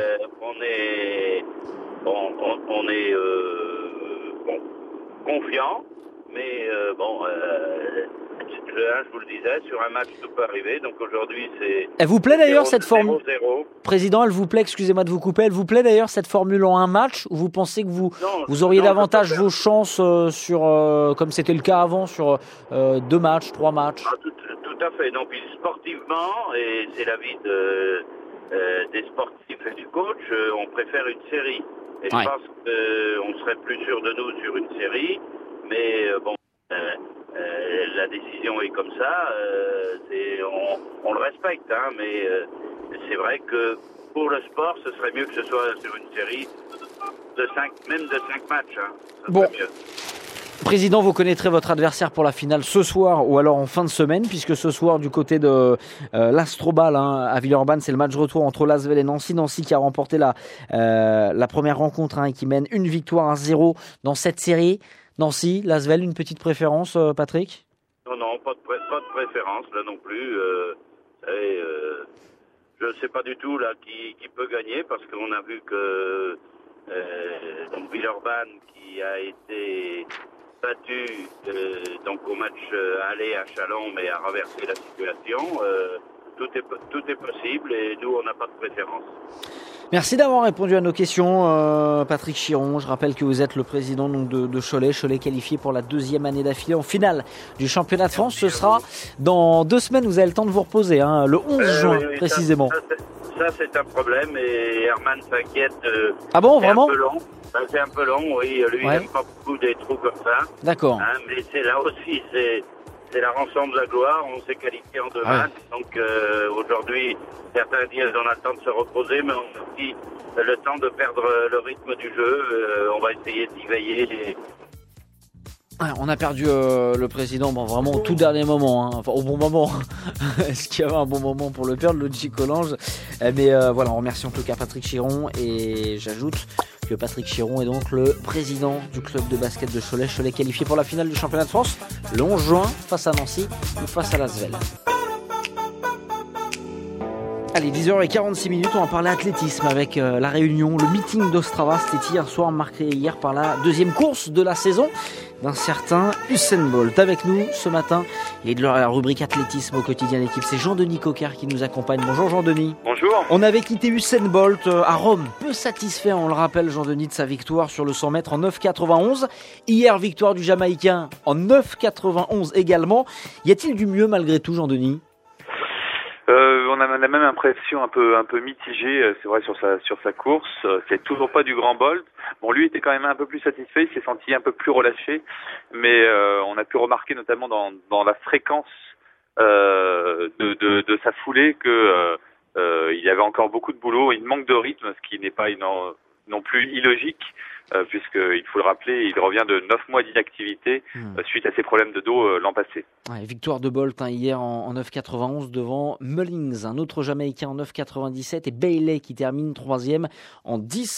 On est confiant, mais je vous le disais, sur un match, tout peut arriver. Donc aujourd'hui, c'est... Elle vous plaît d'ailleurs cette formule? 0-0. Président, elle vous plaît, excusez-moi de vous couper, elle vous plaît d'ailleurs cette formule en un match, ou vous pensez que vous auriez davantage vos chances comme c'était le cas avant, sur 2 matchs, 3 matchs? Tout à fait. Donc sportivement, et c'est l'avis des sportifs et du coach, on préfère une série. Et je pense qu'on serait plus sûr de nous sur une série, mais la décision est comme ça, on le respecte, mais c'est vrai que pour le sport, ce serait mieux que ce soit sur une série de 5 matchs. Bon. Mieux. Président, vous connaîtrez votre adversaire pour la finale ce soir ou alors en fin de semaine, puisque ce soir du côté de l'Astrobal à Villeurbanne, c'est le match retour entre l'Asvel et Nancy. Nancy qui a remporté la première rencontre et qui mène une victoire 1-0 dans cette série. Nancy, l'Asvel, une petite préférence, Patrick? Non, pas de préférence là non plus. Je ne sais pas du tout là qui peut gagner, parce qu'on a vu que Villeurbanne qui a été battu au match aller à Chalon, mais a renversé la situation. Tout est possible, et nous, on n'a pas de préférence. Merci d'avoir répondu à nos questions, Patrick Chiron. Je rappelle que vous êtes le président de Cholet. Cholet qualifié pour la 2e année d'affilée en finale du championnat de France. Ce sera dans 2 semaines. Vous avez le temps de vous reposer, le 11 juin précisément. Ça, c'est un problème, et Herman s'inquiète. Ah bon, vraiment? C'est un peu long, oui. Lui, il n'aime pas beaucoup des trous comme ça. D'accord. Mais c'est là aussi, c'est la rançon de la gloire. On s'est qualifié en 2 matchs. Donc aujourd'hui, certains disent qu'on a le temps de se reposer, mais on a aussi le temps de perdre le rythme du jeu. On va essayer d'y veiller Ouais, on a perdu le président, vraiment au tout dernier moment, hein. Enfin au bon moment. Est-ce qu'il y avait un bon moment pour le perdre, Luigi Collange? Mais voilà, on remercie en tout cas Patrick Chiron, et j'ajoute que Patrick Chiron est donc le président du club de basket de Cholet. Cholet qualifié pour la finale du championnat de France le 11 juin face à Nancy ou face à l'Asvel. Allez, 10h46, on va parler athlétisme avec la réunion, le meeting d'Ostrava. C'était hier soir, marqué hier par la deuxième course de la saison d'un certain Usain Bolt. Avec nous ce matin, et de la rubrique athlétisme au quotidien l'équipe, c'est Jean-Denis Coquart qui nous accompagne. Bonjour Jean-Denis. Bonjour. On avait quitté Usain Bolt à Rome, peu satisfait, on le rappelle Jean-Denis, de sa victoire sur le 100 mètres en 9,91. Hier, victoire du Jamaïcain en 9,91 également. Y a-t-il du mieux malgré tout, Jean-Denis? On a la même impression un peu mitigée, c'est vrai, sur sa course. C'est toujours pas du grand Bolt. Bon, lui était quand même un peu plus satisfait, il s'est senti un peu plus relâché, mais on a pu remarquer notamment dans la fréquence de sa foulée que il y avait encore beaucoup de boulot, il manque de rythme, ce qui n'est pas non plus illogique, puisqu'il faut le rappeler, il revient de 9 mois d'inactivité suite à ses problèmes de dos l'an passé. Ouais, victoire de Bolt hier en 9,91 devant Mullings, un autre Jamaïcain en 9,97, et Bailey qui termine 3e en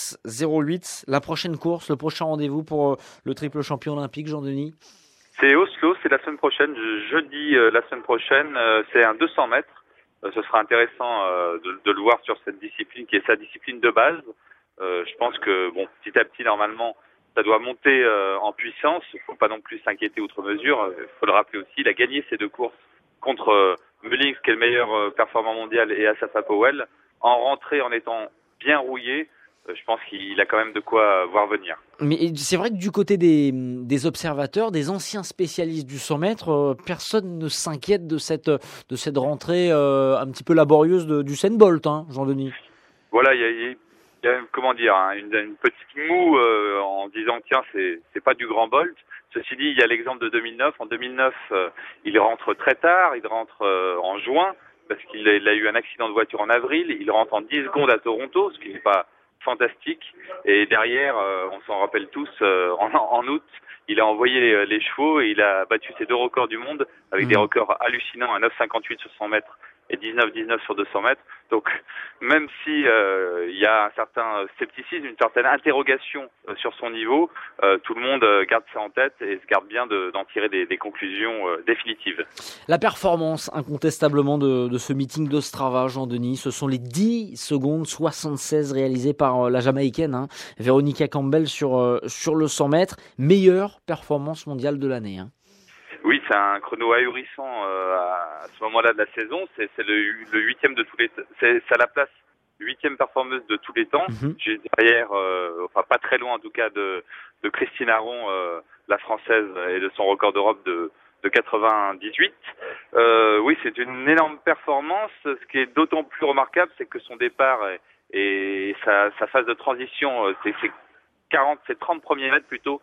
10,08. La prochaine course, le prochain rendez-vous pour le triple champion olympique, Jean-Denis? C'est Oslo, c'est la semaine prochaine, jeudi la semaine prochaine, c'est un 200 mètres. Ce sera intéressant de le voir sur cette discipline qui est sa discipline de base. Je pense que petit à petit, normalement, ça doit monter en puissance. Il ne faut pas non plus s'inquiéter outre mesure. Il faut le rappeler aussi, il a gagné ces deux courses contre Mullings, qui est le meilleur performant mondial, et Asafa Powell. En rentrée, en étant bien rouillé, je pense qu'il a quand même de quoi voir venir. Mais c'est vrai que du côté des observateurs, des anciens spécialistes du 100 mètres, personne ne s'inquiète de cette rentrée un petit peu laborieuse d'Usain Bolt, hein, Jean-Denis. Voilà, il y a comment dire, une petite moue en disant tiens, c'est pas du grand Bolt. Ceci dit, il y a l'exemple de 2009. En 2009, il rentre très tard, il rentre en juin parce qu'il a eu un accident de voiture en avril. Il rentre en 10 secondes à Toronto, ce qui n'est pas fantastique. Et derrière, on s'en rappelle tous, en août, il a envoyé les chevaux et il a battu ses deux records du monde avec des records hallucinants à 9,58 sur 100 mètres et 19,19 sur 200 mètres. Donc, même si il y a un certain scepticisme, une certaine interrogation sur son niveau, tout le monde garde ça en tête et se garde bien d'en tirer des conclusions définitives. La performance, incontestablement, de ce meeting d'Ostrava, Jean-Denis, ce sont les 10 secondes 76 réalisées par la Jamaïcaine, hein, Veronica Campbell sur le 100 mètres. Meilleure performance mondiale de l'année, hein. Oui, c'est un chrono ahurissant à ce moment-là de la saison. C'est le 8e de tous les temps. C'est à la place 8e performeuse de tous les temps. Juste derrière, pas très loin en tout cas de Christine Aron, la française, et de son record d'Europe de 98. Oui, c'est une énorme performance. Ce qui est d'autant plus remarquable, c'est que son départ et sa phase de transition, ces 30 premiers mètres plutôt,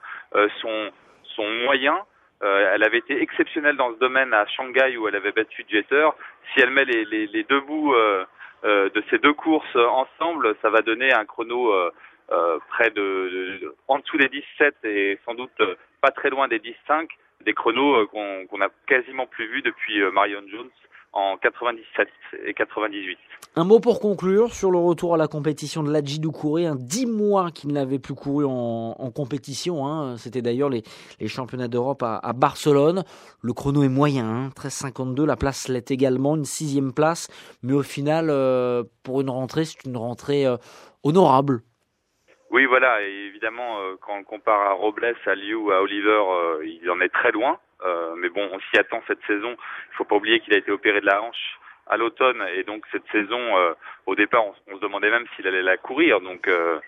sont moyens. Elle avait été exceptionnelle dans ce domaine à Shanghai où elle avait battu Jeter. Si elle met les deux bouts de ces deux courses ensemble, ça va donner un chrono près en dessous des 17 et sans doute pas très loin des 10,5, des chronos qu'on a quasiment plus vus depuis Marion Jones en 97 et 98. Un mot pour conclure sur le retour à la compétition de Ladji Doucouré, 10 mois qu'il n'avait plus couru en compétition, hein. C'était d'ailleurs les championnats d'Europe à Barcelone. Le chrono est moyen, hein, 13,52, la place l'est également, une 6e place, mais au final, pour une rentrée, c'est une rentrée honorable. Oui, voilà, et évidemment, quand on compare à Robles, à Liu, à Oliver, il en est très loin. Mais bon, on s'y attend cette saison. Il faut pas oublier qu'il a été opéré de la hanche à l'automne, et donc cette saison, au départ, on se demandait même s'il allait la courir. Donc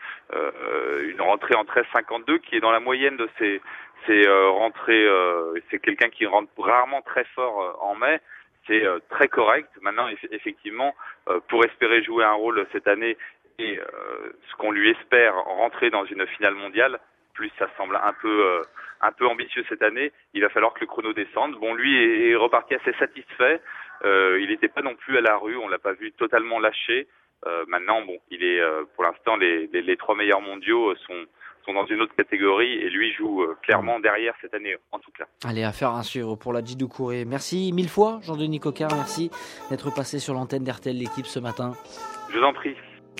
une rentrée en 13,52 qui est dans la moyenne de ses rentrées. C'est quelqu'un qui rentre rarement très fort en mai. C'est très correct. Maintenant, effectivement, pour espérer jouer un rôle cette année et ce qu'on lui espère, rentrer dans une finale mondiale, plus ça semble un peu ambitieux cette année, il va falloir que le chrono descende. Bon, lui est reparti assez satisfait. Il n'était pas non plus à la rue, on l'a pas vu totalement lâché. Maintenant, bon, il est pour l'instant les 3 meilleurs mondiaux sont dans une autre catégorie et lui joue clairement derrière cette année, en tout cas. Allez, affaire à suivre pour la Djidou Kouré. Merci 1000 fois, Jean-Denis Coquart. Merci d'être passé sur l'antenne d'RTL L'équipe ce matin. Je vous en prie.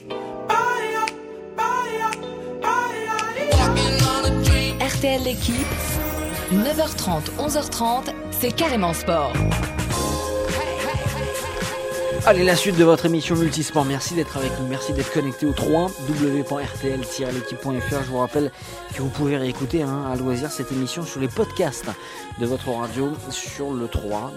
RTL L'équipe, 9h30, 11h30, c'est carrément sport. Allez, la suite de votre émission Multisport. Merci d'être avec nous, merci d'être connecté au www.rtl-l'équipe.fr. Je vous rappelle que vous pouvez réécouter à loisir cette émission sur les podcasts de votre radio sur le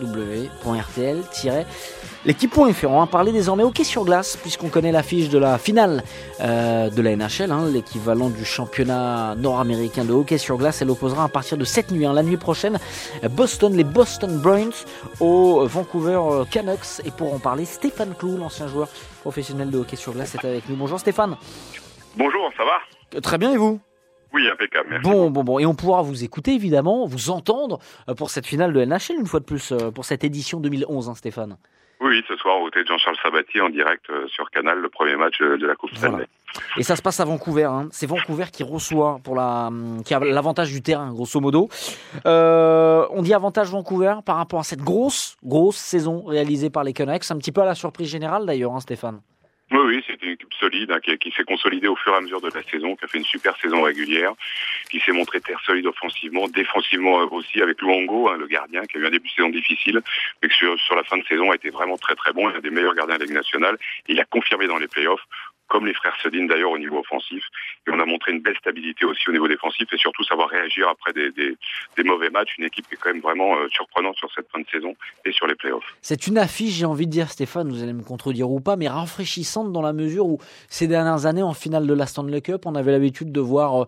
www.rtl-l'équipe.fr. On va parler désormais hockey sur glace puisqu'on connaît l'affiche de la finale de la NHL, l'équivalent du championnat nord-américain de hockey sur glace. Elle opposera à partir de cette nuit, la nuit prochaine, les Boston Bruins aux Vancouver Canucks. Et pour en parler, Stéphane Clou, l'ancien joueur professionnel de hockey sur glace, est avec nous. Bonjour Stéphane. Bonjour, ça va ? Très bien, et vous ? Oui, impeccable, merci. Bon. Et on pourra vous écouter, évidemment, vous entendre pour cette finale de NHL, une fois de plus, pour cette édition 2011, Stéphane. Oui, ce soir, au côté de Jean-Charles Sabatier, en direct sur Canal, le premier match de la Coupe Stanley. Et ça se passe à Vancouver. C'est Vancouver qui reçoit, qui a l'avantage du terrain, grosso modo. On dit avantage Vancouver par rapport à cette grosse saison réalisée par les Canucks. Un petit peu à la surprise générale, d'ailleurs, Stéphane. Oui, c'est une équipe solide qui s'est consolidée au fur et à mesure de la saison, qui a fait une super saison régulière, qui s'est montrée très solide offensivement, défensivement aussi, avec Luongo, le gardien, qui a eu un début de saison difficile, mais qui sur la fin de saison a été vraiment très bon. Il est un des meilleurs gardiens de la Ligue nationale, et il a confirmé dans les playoffs, comme les frères Sedin d'ailleurs au niveau offensif, et on a montré une belle stabilité aussi au niveau défensif et surtout savoir réagir après des mauvais matchs. Une équipe qui est quand même vraiment surprenante sur cette fin de saison et sur les playoffs. C'est une affiche, j'ai envie de dire, Stéphane, vous allez me contredire ou pas, mais rafraîchissante dans la mesure où ces dernières années en finale de la Stanley Cup, on avait l'habitude de voir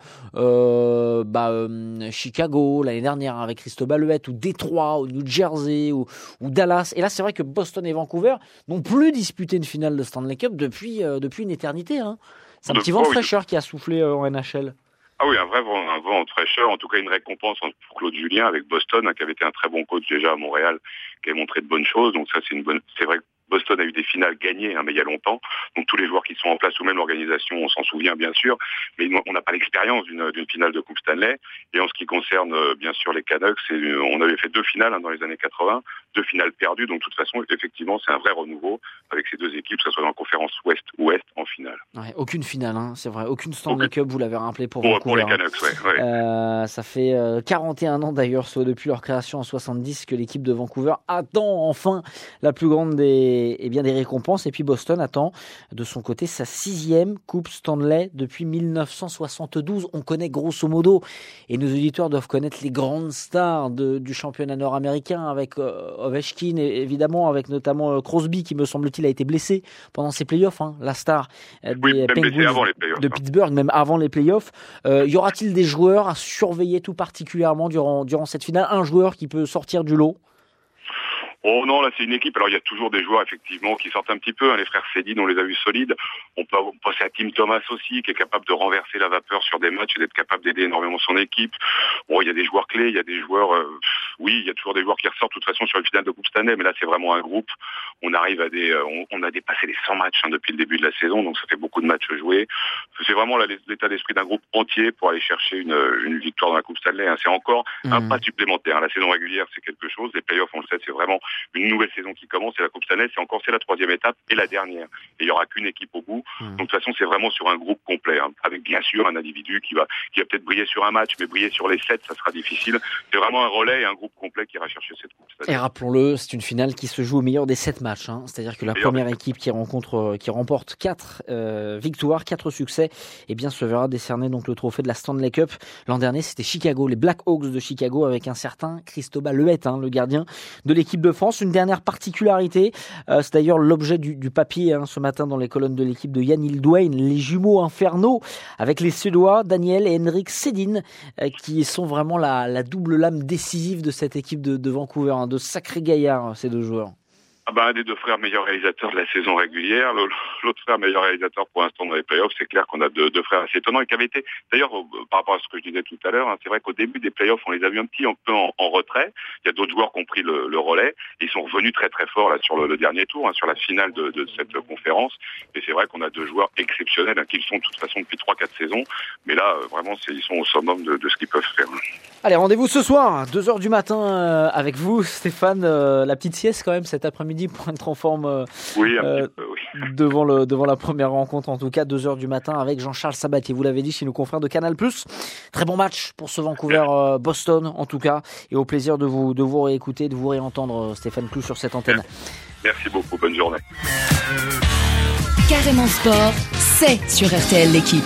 Chicago l'année dernière avec Cristobal Huet, ou Détroit, ou New Jersey, ou Dallas. Et là, c'est vrai que Boston et Vancouver n'ont plus disputé une finale de Stanley Cup depuis une éternité. C'est un petit vent de fraîcheur qui a soufflé en NHL. Ah oui, un vent de fraîcheur, en tout cas une récompense pour Claude Julien avec Boston, qui avait été un très bon coach déjà à Montréal, qui avait montré de bonnes choses. Donc ça, c'est vrai que Boston a eu des finales gagnées, mais il y a longtemps. Donc tous les joueurs qui sont en place, ou même l'organisation, on s'en souvient bien sûr, mais on n'a pas l'expérience d'une finale de Coupe Stanley. Et en ce qui concerne bien sûr les Canucks, on avait fait 2 finales dans les années 80, 2 finales perdues. Donc de toute façon, effectivement, c'est un vrai renouveau avec ces 2 équipes, que ce soit dans la conférence Ouest-Ouest en finale. Ouais, aucune finale, c'est vrai, aucune Stanley Cup, vous l'avez rappelé pour Vancouver. Pour les Canucks, ouais. Ça fait 41 ans d'ailleurs, soit depuis leur création en 70, que l'équipe de Vancouver attend enfin la plus grande des récompenses. Et puis Boston attend de son côté sa 6e Coupe Stanley depuis 1972. On connaît grosso modo, et nos auditeurs doivent connaître les grandes stars du championnat nord-américain avec Ovechkin, et évidemment avec notamment Crosby, qui me semble-t-il a été blessé pendant ces playoffs, la star des Penguins de Pittsburgh, même avant les playoffs. Y aura-t-il des joueurs à surveiller tout particulièrement durant cette finale, un joueur qui peut sortir du lot? Oh non, là c'est une équipe. Alors il y a toujours des joueurs effectivement qui sortent un petit peu. Les frères Sedin, on les a vus solides. On peut penser à Tim Thomas aussi, qui est capable de renverser la vapeur sur des matchs et d'être capable d'aider énormément son équipe. Bon, il y a des joueurs clés, il y a des joueurs. Oui, il y a toujours des joueurs qui ressortent de toute façon sur une finale de Coupe Stanley, mais là c'est vraiment un groupe. On arrive à on a dépassé les 100 matchs depuis le début de la saison, donc ça fait beaucoup de matchs joués. C'est vraiment l'état d'esprit d'un groupe entier pour aller chercher une victoire dans la Coupe Stanley. C'est encore un pas supplémentaire. La saison régulière c'est quelque chose, les playoffs on le sait, c'est vraiment une nouvelle saison qui commence, et la Coupe Stanley c'est la 3e étape et la dernière. Et il y aura qu'une équipe au bout. Donc de toute façon c'est vraiment sur un groupe complet, avec bien sûr un individu qui va peut-être briller sur un match, mais briller sur les 7 ça sera difficile. C'est vraiment un relais et un groupe complet qui ira chercher cette Coupe Stanley. Et rappelons-le, c'est une finale qui se joue au meilleur des 7 matchs, c'est-à-dire que la première équipe qui remporte 4 victoires, 4 succès, se verra décerner donc le trophée de la Stanley Cup. L'an dernier c'était Chicago, les Blackhawks de Chicago, avec un certain Cristobal Huet, le gardien de l'équipe de France. Une dernière particularité, c'est d'ailleurs l'objet du papier ce matin dans les colonnes de l'équipe de Yann Hildwain, les jumeaux infernaux avec les Suédois Daniel et Henrik Sedin, qui sont vraiment la double lame décisive de cette équipe de Vancouver, de sacrés gaillards ces 2 joueurs. Un des deux frères meilleurs réalisateurs de la saison régulière, l'autre frère meilleur réalisateur pour l'instant dans les playoffs. C'est clair qu'on a deux frères assez étonnants et qui avaient été, d'ailleurs, par rapport à ce que je disais tout à l'heure, c'est vrai qu'au début des playoffs, on les a vus un peu en retrait. Il y a d'autres joueurs qui ont pris le relais. Ils sont revenus très très fort là sur le dernier tour, sur la finale de cette conférence. Et c'est vrai qu'on a deux joueurs exceptionnels, qui le sont de toute façon depuis 3-4 saisons. Mais là, vraiment, ils sont au summum de ce qu'ils peuvent faire. Allez, rendez-vous ce soir, 2h du matin avec vous, Stéphane. La petite sieste quand même cet après-midi pour être en forme devant la première rencontre, en tout cas 2h du matin avec Jean-Charles Sabatier. Vous l'avez dit chez nos confrères de Canal+. Très bon match pour ce Vancouver-Boston en tout cas, et au plaisir de vous réécouter, de vous réentendre, Stéphane Clou, sur cette antenne. Merci beaucoup, bonne journée. Carrément Sport, c'est sur RTL l'équipe.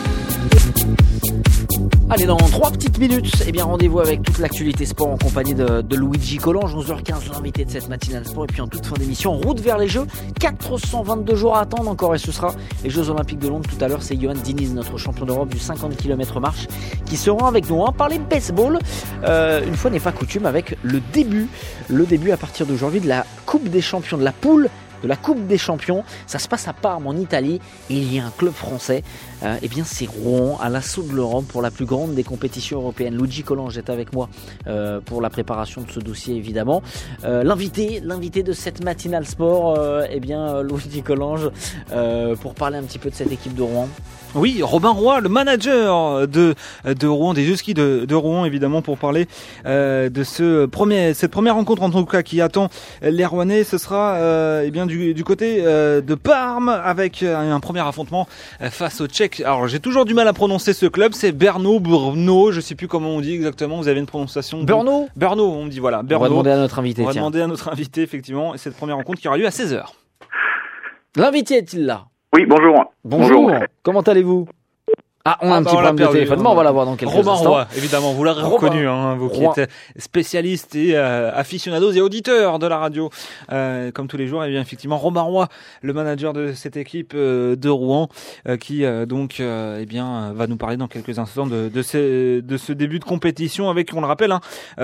Allez, dans 3 petites minutes, rendez-vous avec toute l'actualité sport en compagnie de Luigi Collange, 11h15, l'invité de cette matinale sport. Et puis en toute fin d'émission, route vers les Jeux, 422 jours à attendre encore, et ce sera les Jeux Olympiques de Londres. Tout à l'heure, c'est Johan Diniz, notre champion d'Europe du 50 km marche, qui sera avec nous. On va parler baseball, une fois n'est pas coutume, avec le début à partir d'aujourd'hui de la Coupe des Champions, de la poule de la Coupe des Champions. Ça se passe à Parme en Italie, et il y a un club français, c'est Rouen, à l'assaut de l'Europe pour la plus grande des compétitions européennes. Luigi Collange est avec moi pour la préparation de ce dossier, évidemment. L'invité de cette matinale sport, Luigi Collange, pour parler un petit peu de cette équipe de Rouen. Oui, Robin Roy, le manager de Rouen, des Huskies de Rouen, évidemment, pour parler de cette première rencontre, en tout cas, qui attend les Rouennais. Ce sera du côté de Parme, avec un premier affrontement face aux Tchèques. Alors, j'ai toujours du mal à prononcer ce club, c'est Brno, je sais plus comment on dit exactement. Vous avez une prononciation? Brno, on me dit, voilà, Brno. On va demander à notre invité. Effectivement, et cette première rencontre qui aura lieu à 16h. L'invité est-il là? Oui, bonjour. Bonjour. Comment allez-vous? On a un petit problème de téléphone, mais on va l'avoir dans quelques instants. Robin Roy, évidemment, vous l'avez reconnu, vous qui êtes spécialiste et aficionados et auditeurs de la radio, comme tous les jours. Effectivement, Robin Roy, le manager de cette équipe de Rouen, qui va nous parler dans quelques instants de ce début de compétition avec, on le rappelle,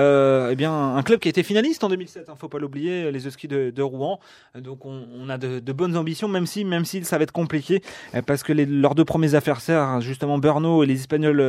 un club qui a été finaliste en 2007. Faut pas l'oublier, les Huskies de Rouen. Donc on a de bonnes ambitions, même si ça va être compliqué, parce que leurs deux premiers adversaires, justement Brno et les Espagnols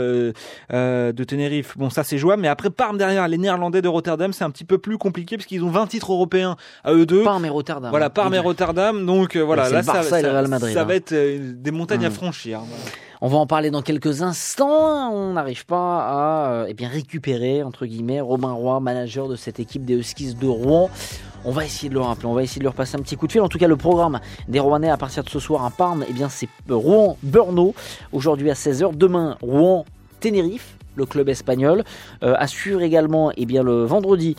de Tenerife, bon, ça c'est jouable, mais après Parme derrière, les Néerlandais de Rotterdam, c'est un petit peu plus compliqué parce qu'ils ont 20 titres européens à eux deux. Parme et Rotterdam. Voilà, Parme et Rotterdam, donc voilà, là ça va être des montagnes à franchir. Voilà. On va en parler dans quelques instants. On n'arrive pas à récupérer, entre guillemets, Robin Roy, manager de cette équipe des Huskies de Rouen. On va essayer de le rappeler, on va essayer de lui repasser un petit coup de fil. En tout cas, le programme des Rouennais à partir de ce soir à Parme, c'est Rouen-Brno, aujourd'hui à 16h. Demain, Rouen-Tenerife, le club espagnol. À suivre également le vendredi,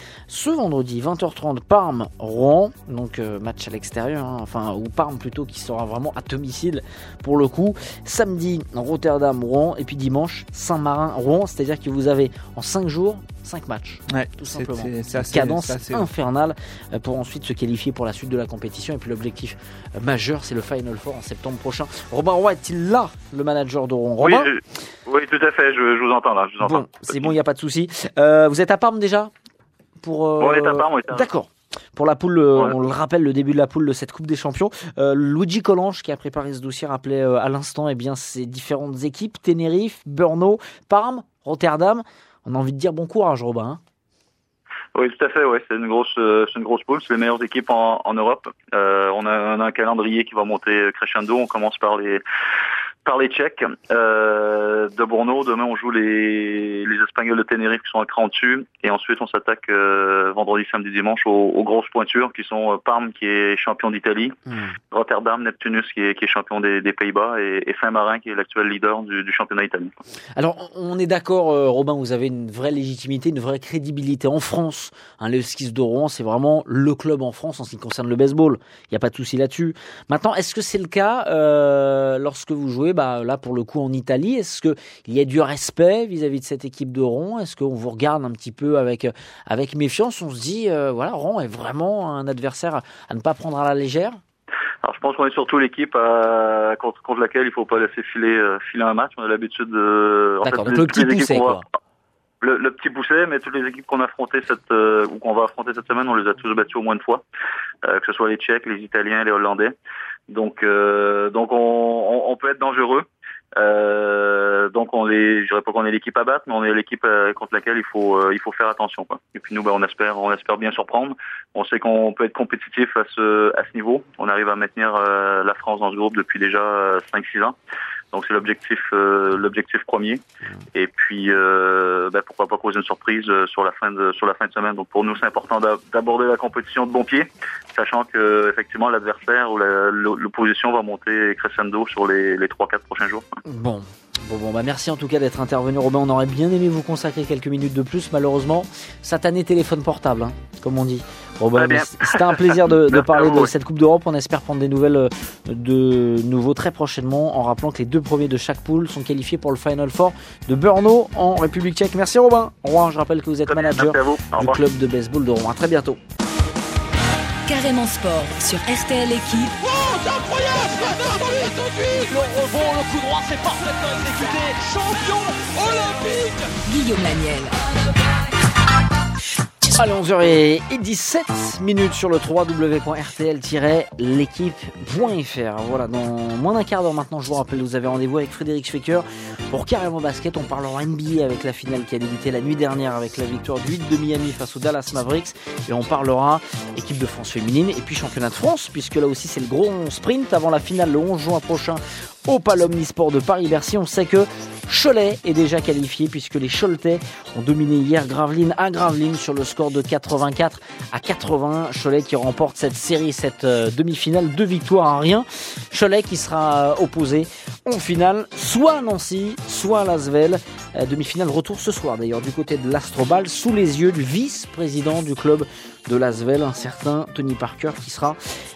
20h30, Parme-Rouen, donc match à l'extérieur, ou Parme plutôt, qui sera vraiment à domicile pour le coup. Samedi, Rotterdam-Rouen, et puis dimanche, Saint-Marin-Rouen, c'est-à-dire que vous avez en 5 jours 5 matchs, tout simplement. C'est assez, cadence infernale pour ensuite se qualifier pour la suite de la compétition. Et puis l'objectif majeur, c'est le Final Four en septembre prochain. Robin Roy est-il là, le manager de Rouen? Robin? Oui, tout à fait, je vous entends là. Bon, c'est bon, il n'y a pas de souci. Vous êtes à Parme déjà On est à Parme, oui. D'accord. Pour la poule, on le rappelle, le début de la poule de cette Coupe des Champions. Luigi Collange, qui a préparé ce dossier, rappelait à l'instant ces différentes équipes: Tenerife, Brno, Parme, Rotterdam. On a envie de dire bon courage, Robin. Oui, tout à fait. Ouais, c'est une grosse poule. C'est les meilleures équipes en Europe. On a un calendrier qui va monter crescendo. On commence par les Tchèques de Brno. Demain, on joue les Espagnols de Tenerife qui sont un cran dessus. Et ensuite, on s'attaque vendredi, samedi, dimanche aux grosses pointures qui sont Parme, qui est champion d'Italie, Rotterdam, Neptunus, qui est champion des Pays-Bas, et Saint-Marin, qui est l'actuel leader du championnat italien. Alors, on est d'accord, Robin, vous avez une vraie légitimité, une vraie crédibilité en France. Les Huskies de Rouen, c'est vraiment le club en France en ce qui concerne le baseball. Il n'y a pas de souci là-dessus. Maintenant, est-ce que c'est le cas lorsque vous jouez là pour le coup en Italie? Est-ce qu'il y a du respect vis-à-vis de cette équipe de Rouen? Est-ce qu'on vous regarde un petit peu avec méfiance? On se dit Rouen est vraiment un adversaire à ne pas prendre à la légère? Alors je pense qu'on est surtout l'équipe contre laquelle il faut pas laisser filer un match. On a l'habitude de... D'accord, donc le petit poussé quoi. le petit pousset, mais toutes les équipes qu'on a affrontées ou qu'on va affronter cette semaine, on les a tous battus au moins une fois, que ce soit les Tchèques, les Italiens, les Hollandais. Donc on peut être dangereux. Donc je dirais pas qu'on est l'équipe à battre, mais on est l'équipe contre laquelle il faut faire attention, quoi. Et puis nous, on espère bien surprendre. On sait qu'on peut être compétitif à ce niveau. On arrive à maintenir la France dans ce groupe depuis déjà 5-6 ans. Donc c'est l'objectif premier. Et puis pourquoi pas causer une surprise sur la fin de semaine. Donc pour nous, c'est important d'aborder la compétition de bon pied, sachant que effectivement l'adversaire ou l'opposition va monter crescendo sur les 3-4 prochains jours. Bon, merci en tout cas d'être intervenu, Robin. On aurait bien aimé vous consacrer quelques minutes de plus. Malheureusement, satané téléphone portable, comme on dit. Robin, c'était un plaisir de parler de cette Coupe d'Europe. On espère prendre des nouvelles de nouveau très prochainement, en rappelant que les 2 premiers de chaque poule sont qualifiés pour le Final Four de Brno en République tchèque. Merci Robin. Rouen, je rappelle que vous êtes manager du club de baseball de Rouen. À très bientôt. Carrément Sport sur RTL Équipe. Oh, c'est incroyable! Le rebond, le coup droit, c'est parfaitement exécuté. Champion olympique! Guillaume Laniel. Allez, 11h17 sur le www.rtl-l'équipe.fr. Voilà, dans moins d'un quart d'heure maintenant, je vous rappelle, vous avez rendez-vous avec Frédéric Schwecker pour Carrément Basket. On parlera NBA avec la finale qui a débuté la nuit dernière avec la victoire du 8 de Miami face aux Dallas Mavericks. Et on parlera équipe de France féminine et puis championnat de France, puisque là aussi c'est le gros sprint avant la finale le 11 juin prochain au Palais Omnisport de Paris-Bercy. On sait que Cholet est déjà qualifié puisque les Choletais ont dominé hier Gravelines à Gravelines sur le score de 84-80. Cholet qui remporte cette série, cette demi-finale, 2 victoires à rien. Cholet qui sera opposé en finale soit à Nancy, soit à Lasvel. Demi-finale retour ce soir d'ailleurs du côté de l'Astrobal sous les yeux du vice-président du club de Lasvel, un certain Tony Parker qui sera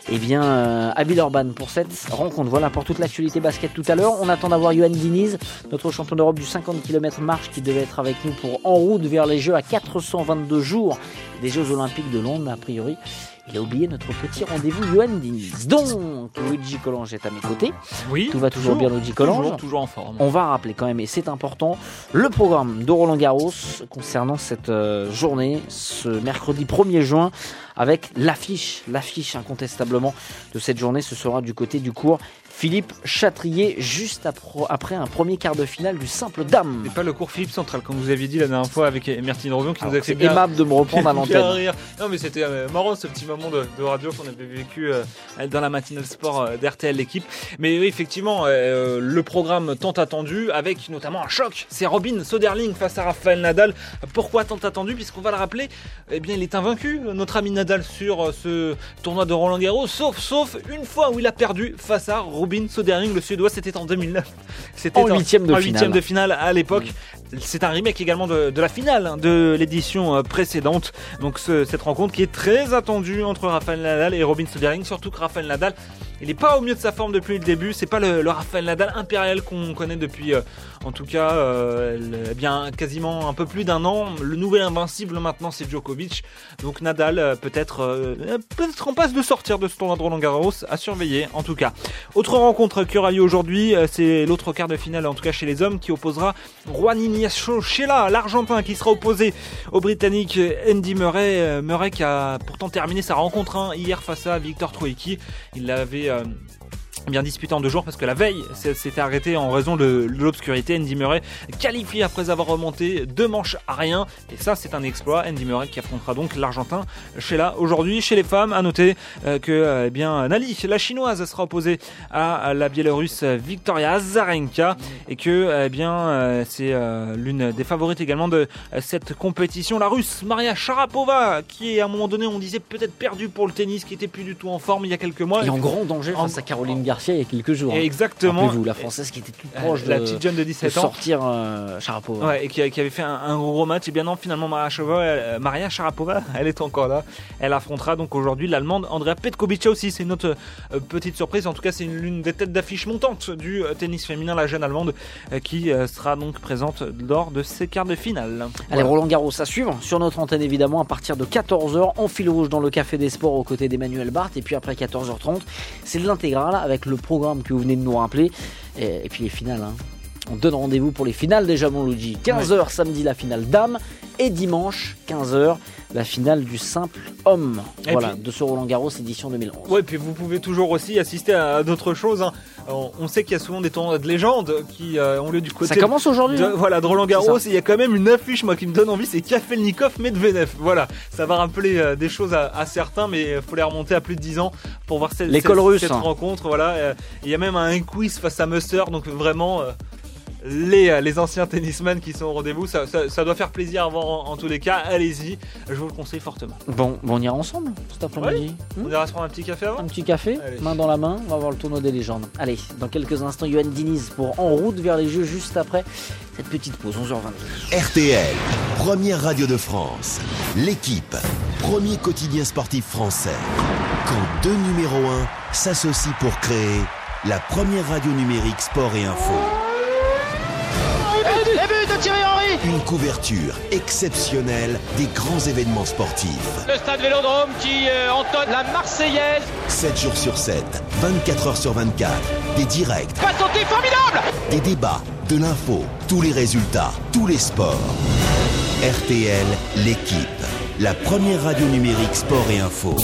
à Villeurbanne pour cette rencontre. Voilà pour toute l'actualité basket tout à l'heure. On attend d'avoir Yoann Diniz, notre champion d'Europe du 50 km marche qui devait être avec nous pour En route vers les Jeux à 422 jours des Jeux Olympiques de Londres, mais a priori il a oublié notre petit rendez-vous Yoann Diniz. Donc Luigi Collange est à mes côtés. Oui, tout va toujours bien, Luigi Collange. Toujours en forme. On va rappeler quand même, et c'est important, le programme de Roland Garros concernant cette journée, ce mercredi 1er juin, avec l'affiche incontestablement de cette journée. Ce sera du côté du cours Philippe Chatrier, juste après un premier quart de finale du simple dame. Et pas le cours Philippe Central, comme vous aviez dit la dernière fois avec Martine Robion, qui nous a fait bien aimable de me reprendre à l'antenne. Rire. Non mais c'était marrant ce petit moment de radio qu'on avait vécu dans la matinale sport d'RTL l'équipe. Mais oui, effectivement, le programme tant attendu, avec notamment un choc, c'est Robin Söderling face à Rafael Nadal. Pourquoi tant attendu? Puisqu'on va le rappeler, il est invaincu, notre ami Nadal, sur ce tournoi de Roland Garros, sauf une fois où il a perdu face à Robin Söderling, le Suédois. C'était en 2009. C'était en huitième de finale à l'époque. C'est un remake également de la finale de l'édition précédente. Donc cette rencontre qui est très attendue entre Rafael Nadal et Robin Söderling, surtout que Rafael Nadal, il n'est pas au mieux de sa forme depuis le début. C'est pas le Rafael Nadal impérial qu'on connaît depuis, en tout cas, quasiment un peu plus d'un an. Le nouvel invincible maintenant, c'est Djokovic. Donc Nadal, peut-être en passe de sortir de ce tournoi de Roland Garros, à surveiller en tout cas. Autre rencontre qui aura lieu aujourd'hui, c'est l'autre quart de finale, en tout cas chez les hommes, qui opposera Juan Ignacio Chela, l'Argentin, qui sera opposé au Britannique Andy Murray. Murray qui a pourtant terminé sa rencontre hier face à Victor Troicki. Il l'avait bien disputé en 2 jours parce que la veille s'était arrêté en raison de l'obscurité. Andy Murray qualifié après avoir remonté 2 manches à rien, et ça c'est un exploit. Andy Murray qui affrontera donc l'Argentin Chela aujourd'hui. Chez les femmes, à noter que Nali, la chinoise, sera opposée à la Biélorusse Victoria Azarenka, et que c'est l'une des favorites également de cette compétition, la Russe Maria Sharapova, qui à un moment donné on disait peut-être perdue pour le tennis, qui était plus du tout en forme il y a quelques mois, et en grand danger face à Caroline Garcia il y a quelques jours. Exactement. Rappelez-vous, la Française qui était toute proche la petite jeune de 17 ans sortir Sharapova. Ouais, et qui avait fait un gros match. Et bien non, finalement Maria Sharapova, elle est encore là. Elle affrontera donc aujourd'hui l'Allemande Andrea Petkovic aussi. C'est une autre petite surprise. En tout cas, c'est l'une des têtes d'affiche montantes du tennis féminin, la jeune Allemande, qui sera donc présente lors de ces quarts de finale. Allez, Roland Garros à suivre sur notre antenne évidemment à partir de 14h en fil rouge dans le Café des Sports aux côtés d'Emmanuel Barthes. Et puis après 14h30, c'est de l'intégrale avec le programme que vous venez de nous rappeler, et puis les finales. On donne rendez-vous pour les finales déjà, mon Luigi. 15h samedi, la finale dames. Et dimanche, 15h, la finale du simple homme. Voilà, de ce Roland-Garros édition 2011. Ouais, puis vous pouvez toujours aussi assister à d'autres choses. Hein. On sait qu'il y a souvent des tournois de légende qui ont lieu du côté. Ça commence aujourd'hui. De Roland-Garros. Il y a quand même une affiche, moi, qui me donne envie, c'est Kafelnikov Medvedev. Voilà, ça va rappeler des choses à certains, mais il faut les remonter à plus de 10 ans pour voir cette rencontre. Voilà, il y a même un quiz face à Musser, donc vraiment. Les anciens tennisman qui sont au rendez-vous, ça doit faire plaisir à voir en tous les cas. Allez-y, je vous le conseille fortement. Bon, on ira ensemble cet après-midi. On ira se prendre un petit café avant. Un petit café, main dans la main, on va voir le tournoi des légendes. Allez, dans quelques instants, Yoann Diniz pour En route vers les Jeux, juste après cette petite pause, 11h22. RTL, première radio de France. L'équipe, premier quotidien sportif français. Quand deux numéros 1 s'associent pour créer la première radio numérique sport et info. Et but de Thierry Henry. Une couverture exceptionnelle des grands événements sportifs. Le stade Vélodrome qui entonne la Marseillaise. 7 jours sur 7, 24 heures sur 24, des directs. Pas sauté, formidable. Des débats, de l'info, tous les résultats, tous les sports. RTL, l'équipe, la première radio numérique sport et info.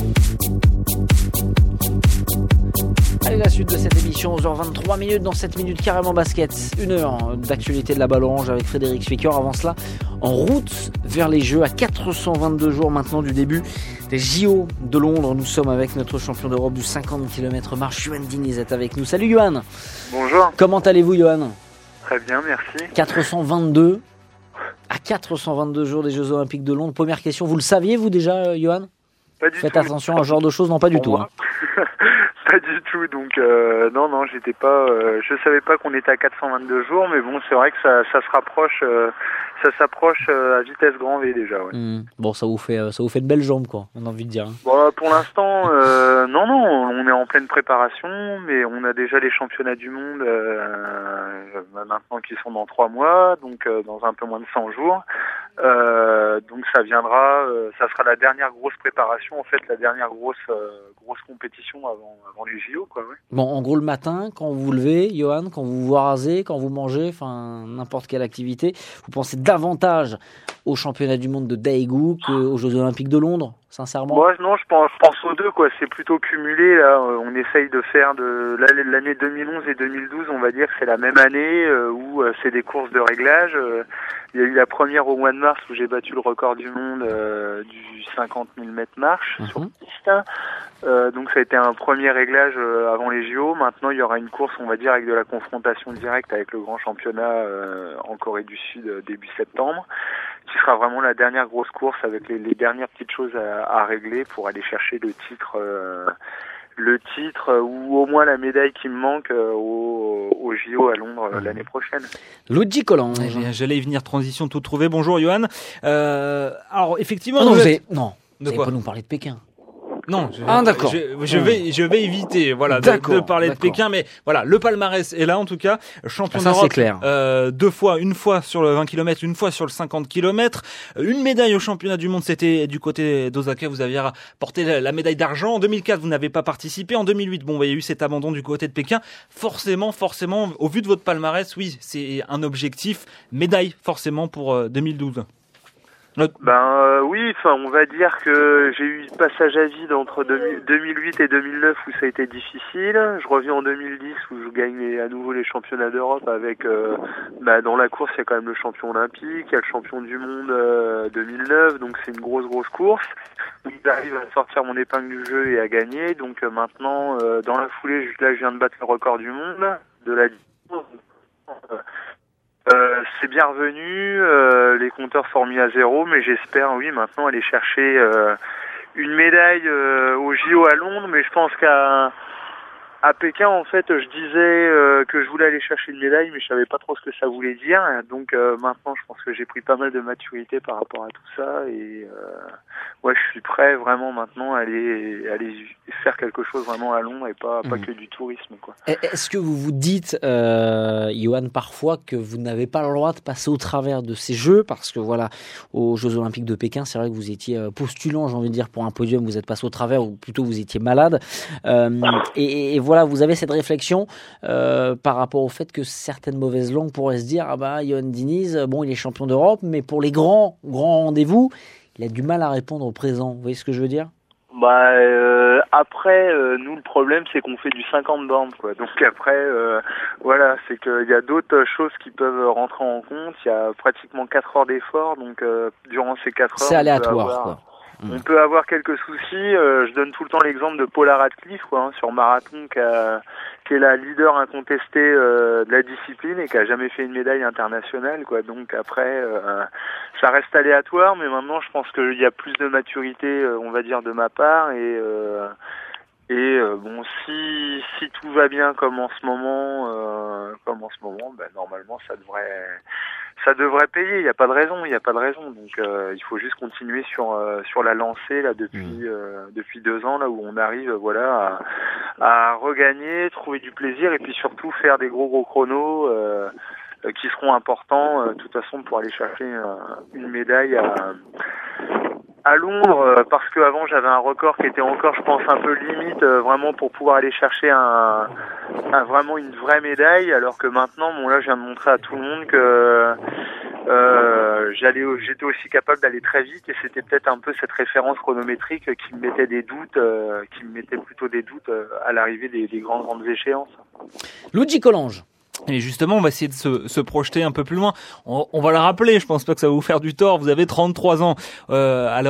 Allez, la suite de cette émission, 11h23 dans 7 minutes carrément basket. 1 heure d'actualité de la balle orange avec Frédéric Schwicker. Avant cela, en route vers les Jeux, à 422 jours maintenant du début des JO de Londres. Nous sommes avec notre champion d'Europe du 50 km marche, Yoann Diniz est avec nous. Salut Yoann. Bonjour. Comment allez-vous Yoann? Très bien, merci. 422, à 422 jours des Jeux Olympiques de Londres. Première question, vous le saviez vous déjà Yoann? Pas du tout. Faites attention à ce genre de choses, non pas du tout. Hein. Pas du tout, donc non, j'étais pas, je savais pas qu'on était à 422 jours, mais bon, c'est vrai que ça se rapproche, ça s'approche à vitesse grand V déjà. Ouais. Bon, ça vous fait de belles jambes, quoi. On a envie de dire. Hein. Bon, pour l'instant, non, on est en pleine préparation, mais on a déjà les championnats du monde maintenant qui sont dans 3 mois, donc dans un peu moins de 100 jours. Donc ça viendra, ça sera la dernière grosse préparation, en fait, la dernière grosse compétition avant les JO, quoi. Ouais. Bon, en gros, le matin, quand vous vous levez, Yoann, quand vous vous rasez, quand vous mangez, enfin n'importe quelle activité, vous pensez davantage aux championnats du monde de Daegu qu'aux Jeux Olympiques de Londres, sincèrement? Moi, non, je pense aux deux, quoi. C'est plutôt cumulé, là. On essaye de faire l'année 2011 et 2012, on va dire que c'est la même année où c'est des courses de réglage. Il y a eu la première au mois de mars où j'ai battu le record du monde du 50 000 mètres marche sur piste. Donc ça a été un premier réglage avant les JO. Maintenant, il y aura une course, on va dire, avec de la confrontation directe avec le grand championnat en Corée du Sud début septembre, qui sera vraiment la dernière grosse course avec les dernières petites choses à régler pour aller chercher le titre ou au moins la médaille qui me manque au JO à Londres l'année prochaine. Luigi Collange. J'allais y venir, transition tout trouvé. Bonjour Yoann. Alors effectivement... vous n'allez pas nous parler de Pékin. Non, d'accord. Je vais éviter de parler de Pékin, mais voilà, le palmarès est là en tout cas, champion d'Europe, c'est clair. 2 fois, une fois sur le 20 km, une fois sur le 50 km, une médaille au championnat du monde, c'était du côté d'Osaka, vous aviez porté la médaille d'argent. En 2004, vous n'avez pas participé. En 2008, il y a eu cet abandon du côté de Pékin. Forcément, au vu de votre palmarès, oui, c'est un objectif, médaille forcément pour 2012. Oui, on va dire que j'ai eu passage à vide entre 2008 et 2009 où ça a été difficile. Je reviens en 2010 où je gagne à nouveau les championnats d'Europe avec, dans la course, il y a quand même le champion olympique, il y a le champion du monde 2009, donc c'est une grosse course. J'arrive à sortir mon épingle du jeu et à gagner. Donc maintenant, dans la foulée, je viens de battre le record du monde de la c'est bien revenu, les compteurs sont remis à zéro, mais j'espère, maintenant aller chercher une médaille au JO à Londres, mais je pense qu'à Pékin, en fait, je disais que je voulais aller chercher une médaille, mais je savais pas trop ce que ça voulait dire. Donc maintenant, je pense que j'ai pris pas mal de maturité par rapport à tout ça, et je suis prêt vraiment maintenant à aller faire quelque chose vraiment à Londres et pas que du tourisme, quoi. Est-ce que vous vous dites, Yoann, parfois que vous n'avez pas le droit de passer au travers de ces Jeux, parce que aux Jeux Olympiques de Pékin, c'est vrai que vous étiez postulant, j'ai envie de dire, pour un podium, vous êtes passé au travers, ou plutôt vous étiez malade, et voilà, vous avez cette réflexion par rapport au fait que certaines mauvaises langues pourraient se dire Johan Diniz, bon, il est champion d'Europe, mais pour les grands rendez-vous, il a du mal à répondre au présent. Vous voyez ce que je veux dire? Après, nous, le problème, c'est qu'on fait du 50 bornes, quoi. Donc après, voilà, c'est qu'il y a d'autres choses qui peuvent rentrer en compte. Il y a pratiquement 4 heures d'effort, donc durant ces 4 heures, c'est aléatoire, quoi. On peut avoir quelques soucis. Je donne tout le temps l'exemple de Paula Radcliffe, quoi, sur marathon, qui est la leader incontestée de la discipline et qui a jamais fait une médaille internationale, quoi. Donc après, ça reste aléatoire, mais maintenant, je pense qu'il y a plus de maturité, on va dire, de ma part, et bon, si tout va bien comme en ce moment, normalement, ça devrait payer. Il n'y a pas de raison. Donc, il faut juste continuer sur la lancée là depuis 2 ans là où on arrive, voilà, à regagner, trouver du plaisir et puis surtout faire des gros chronos qui seront importants de toute façon pour aller chercher une médaille à Londres, parce qu'avant j'avais un record qui était encore, je pense, un peu limite, vraiment pour pouvoir aller chercher vraiment une vraie médaille, alors que maintenant, bon, là, je viens de montrer à tout le monde que j'étais aussi capable d'aller très vite, et c'était peut-être un peu cette référence chronométrique qui me mettait plutôt des doutes à l'arrivée des grandes échéances. Luigi Collange. Et justement, on va essayer de se projeter un peu plus loin. On va le rappeler, je pense pas que ça va vous faire du tort. Vous avez 33 ans.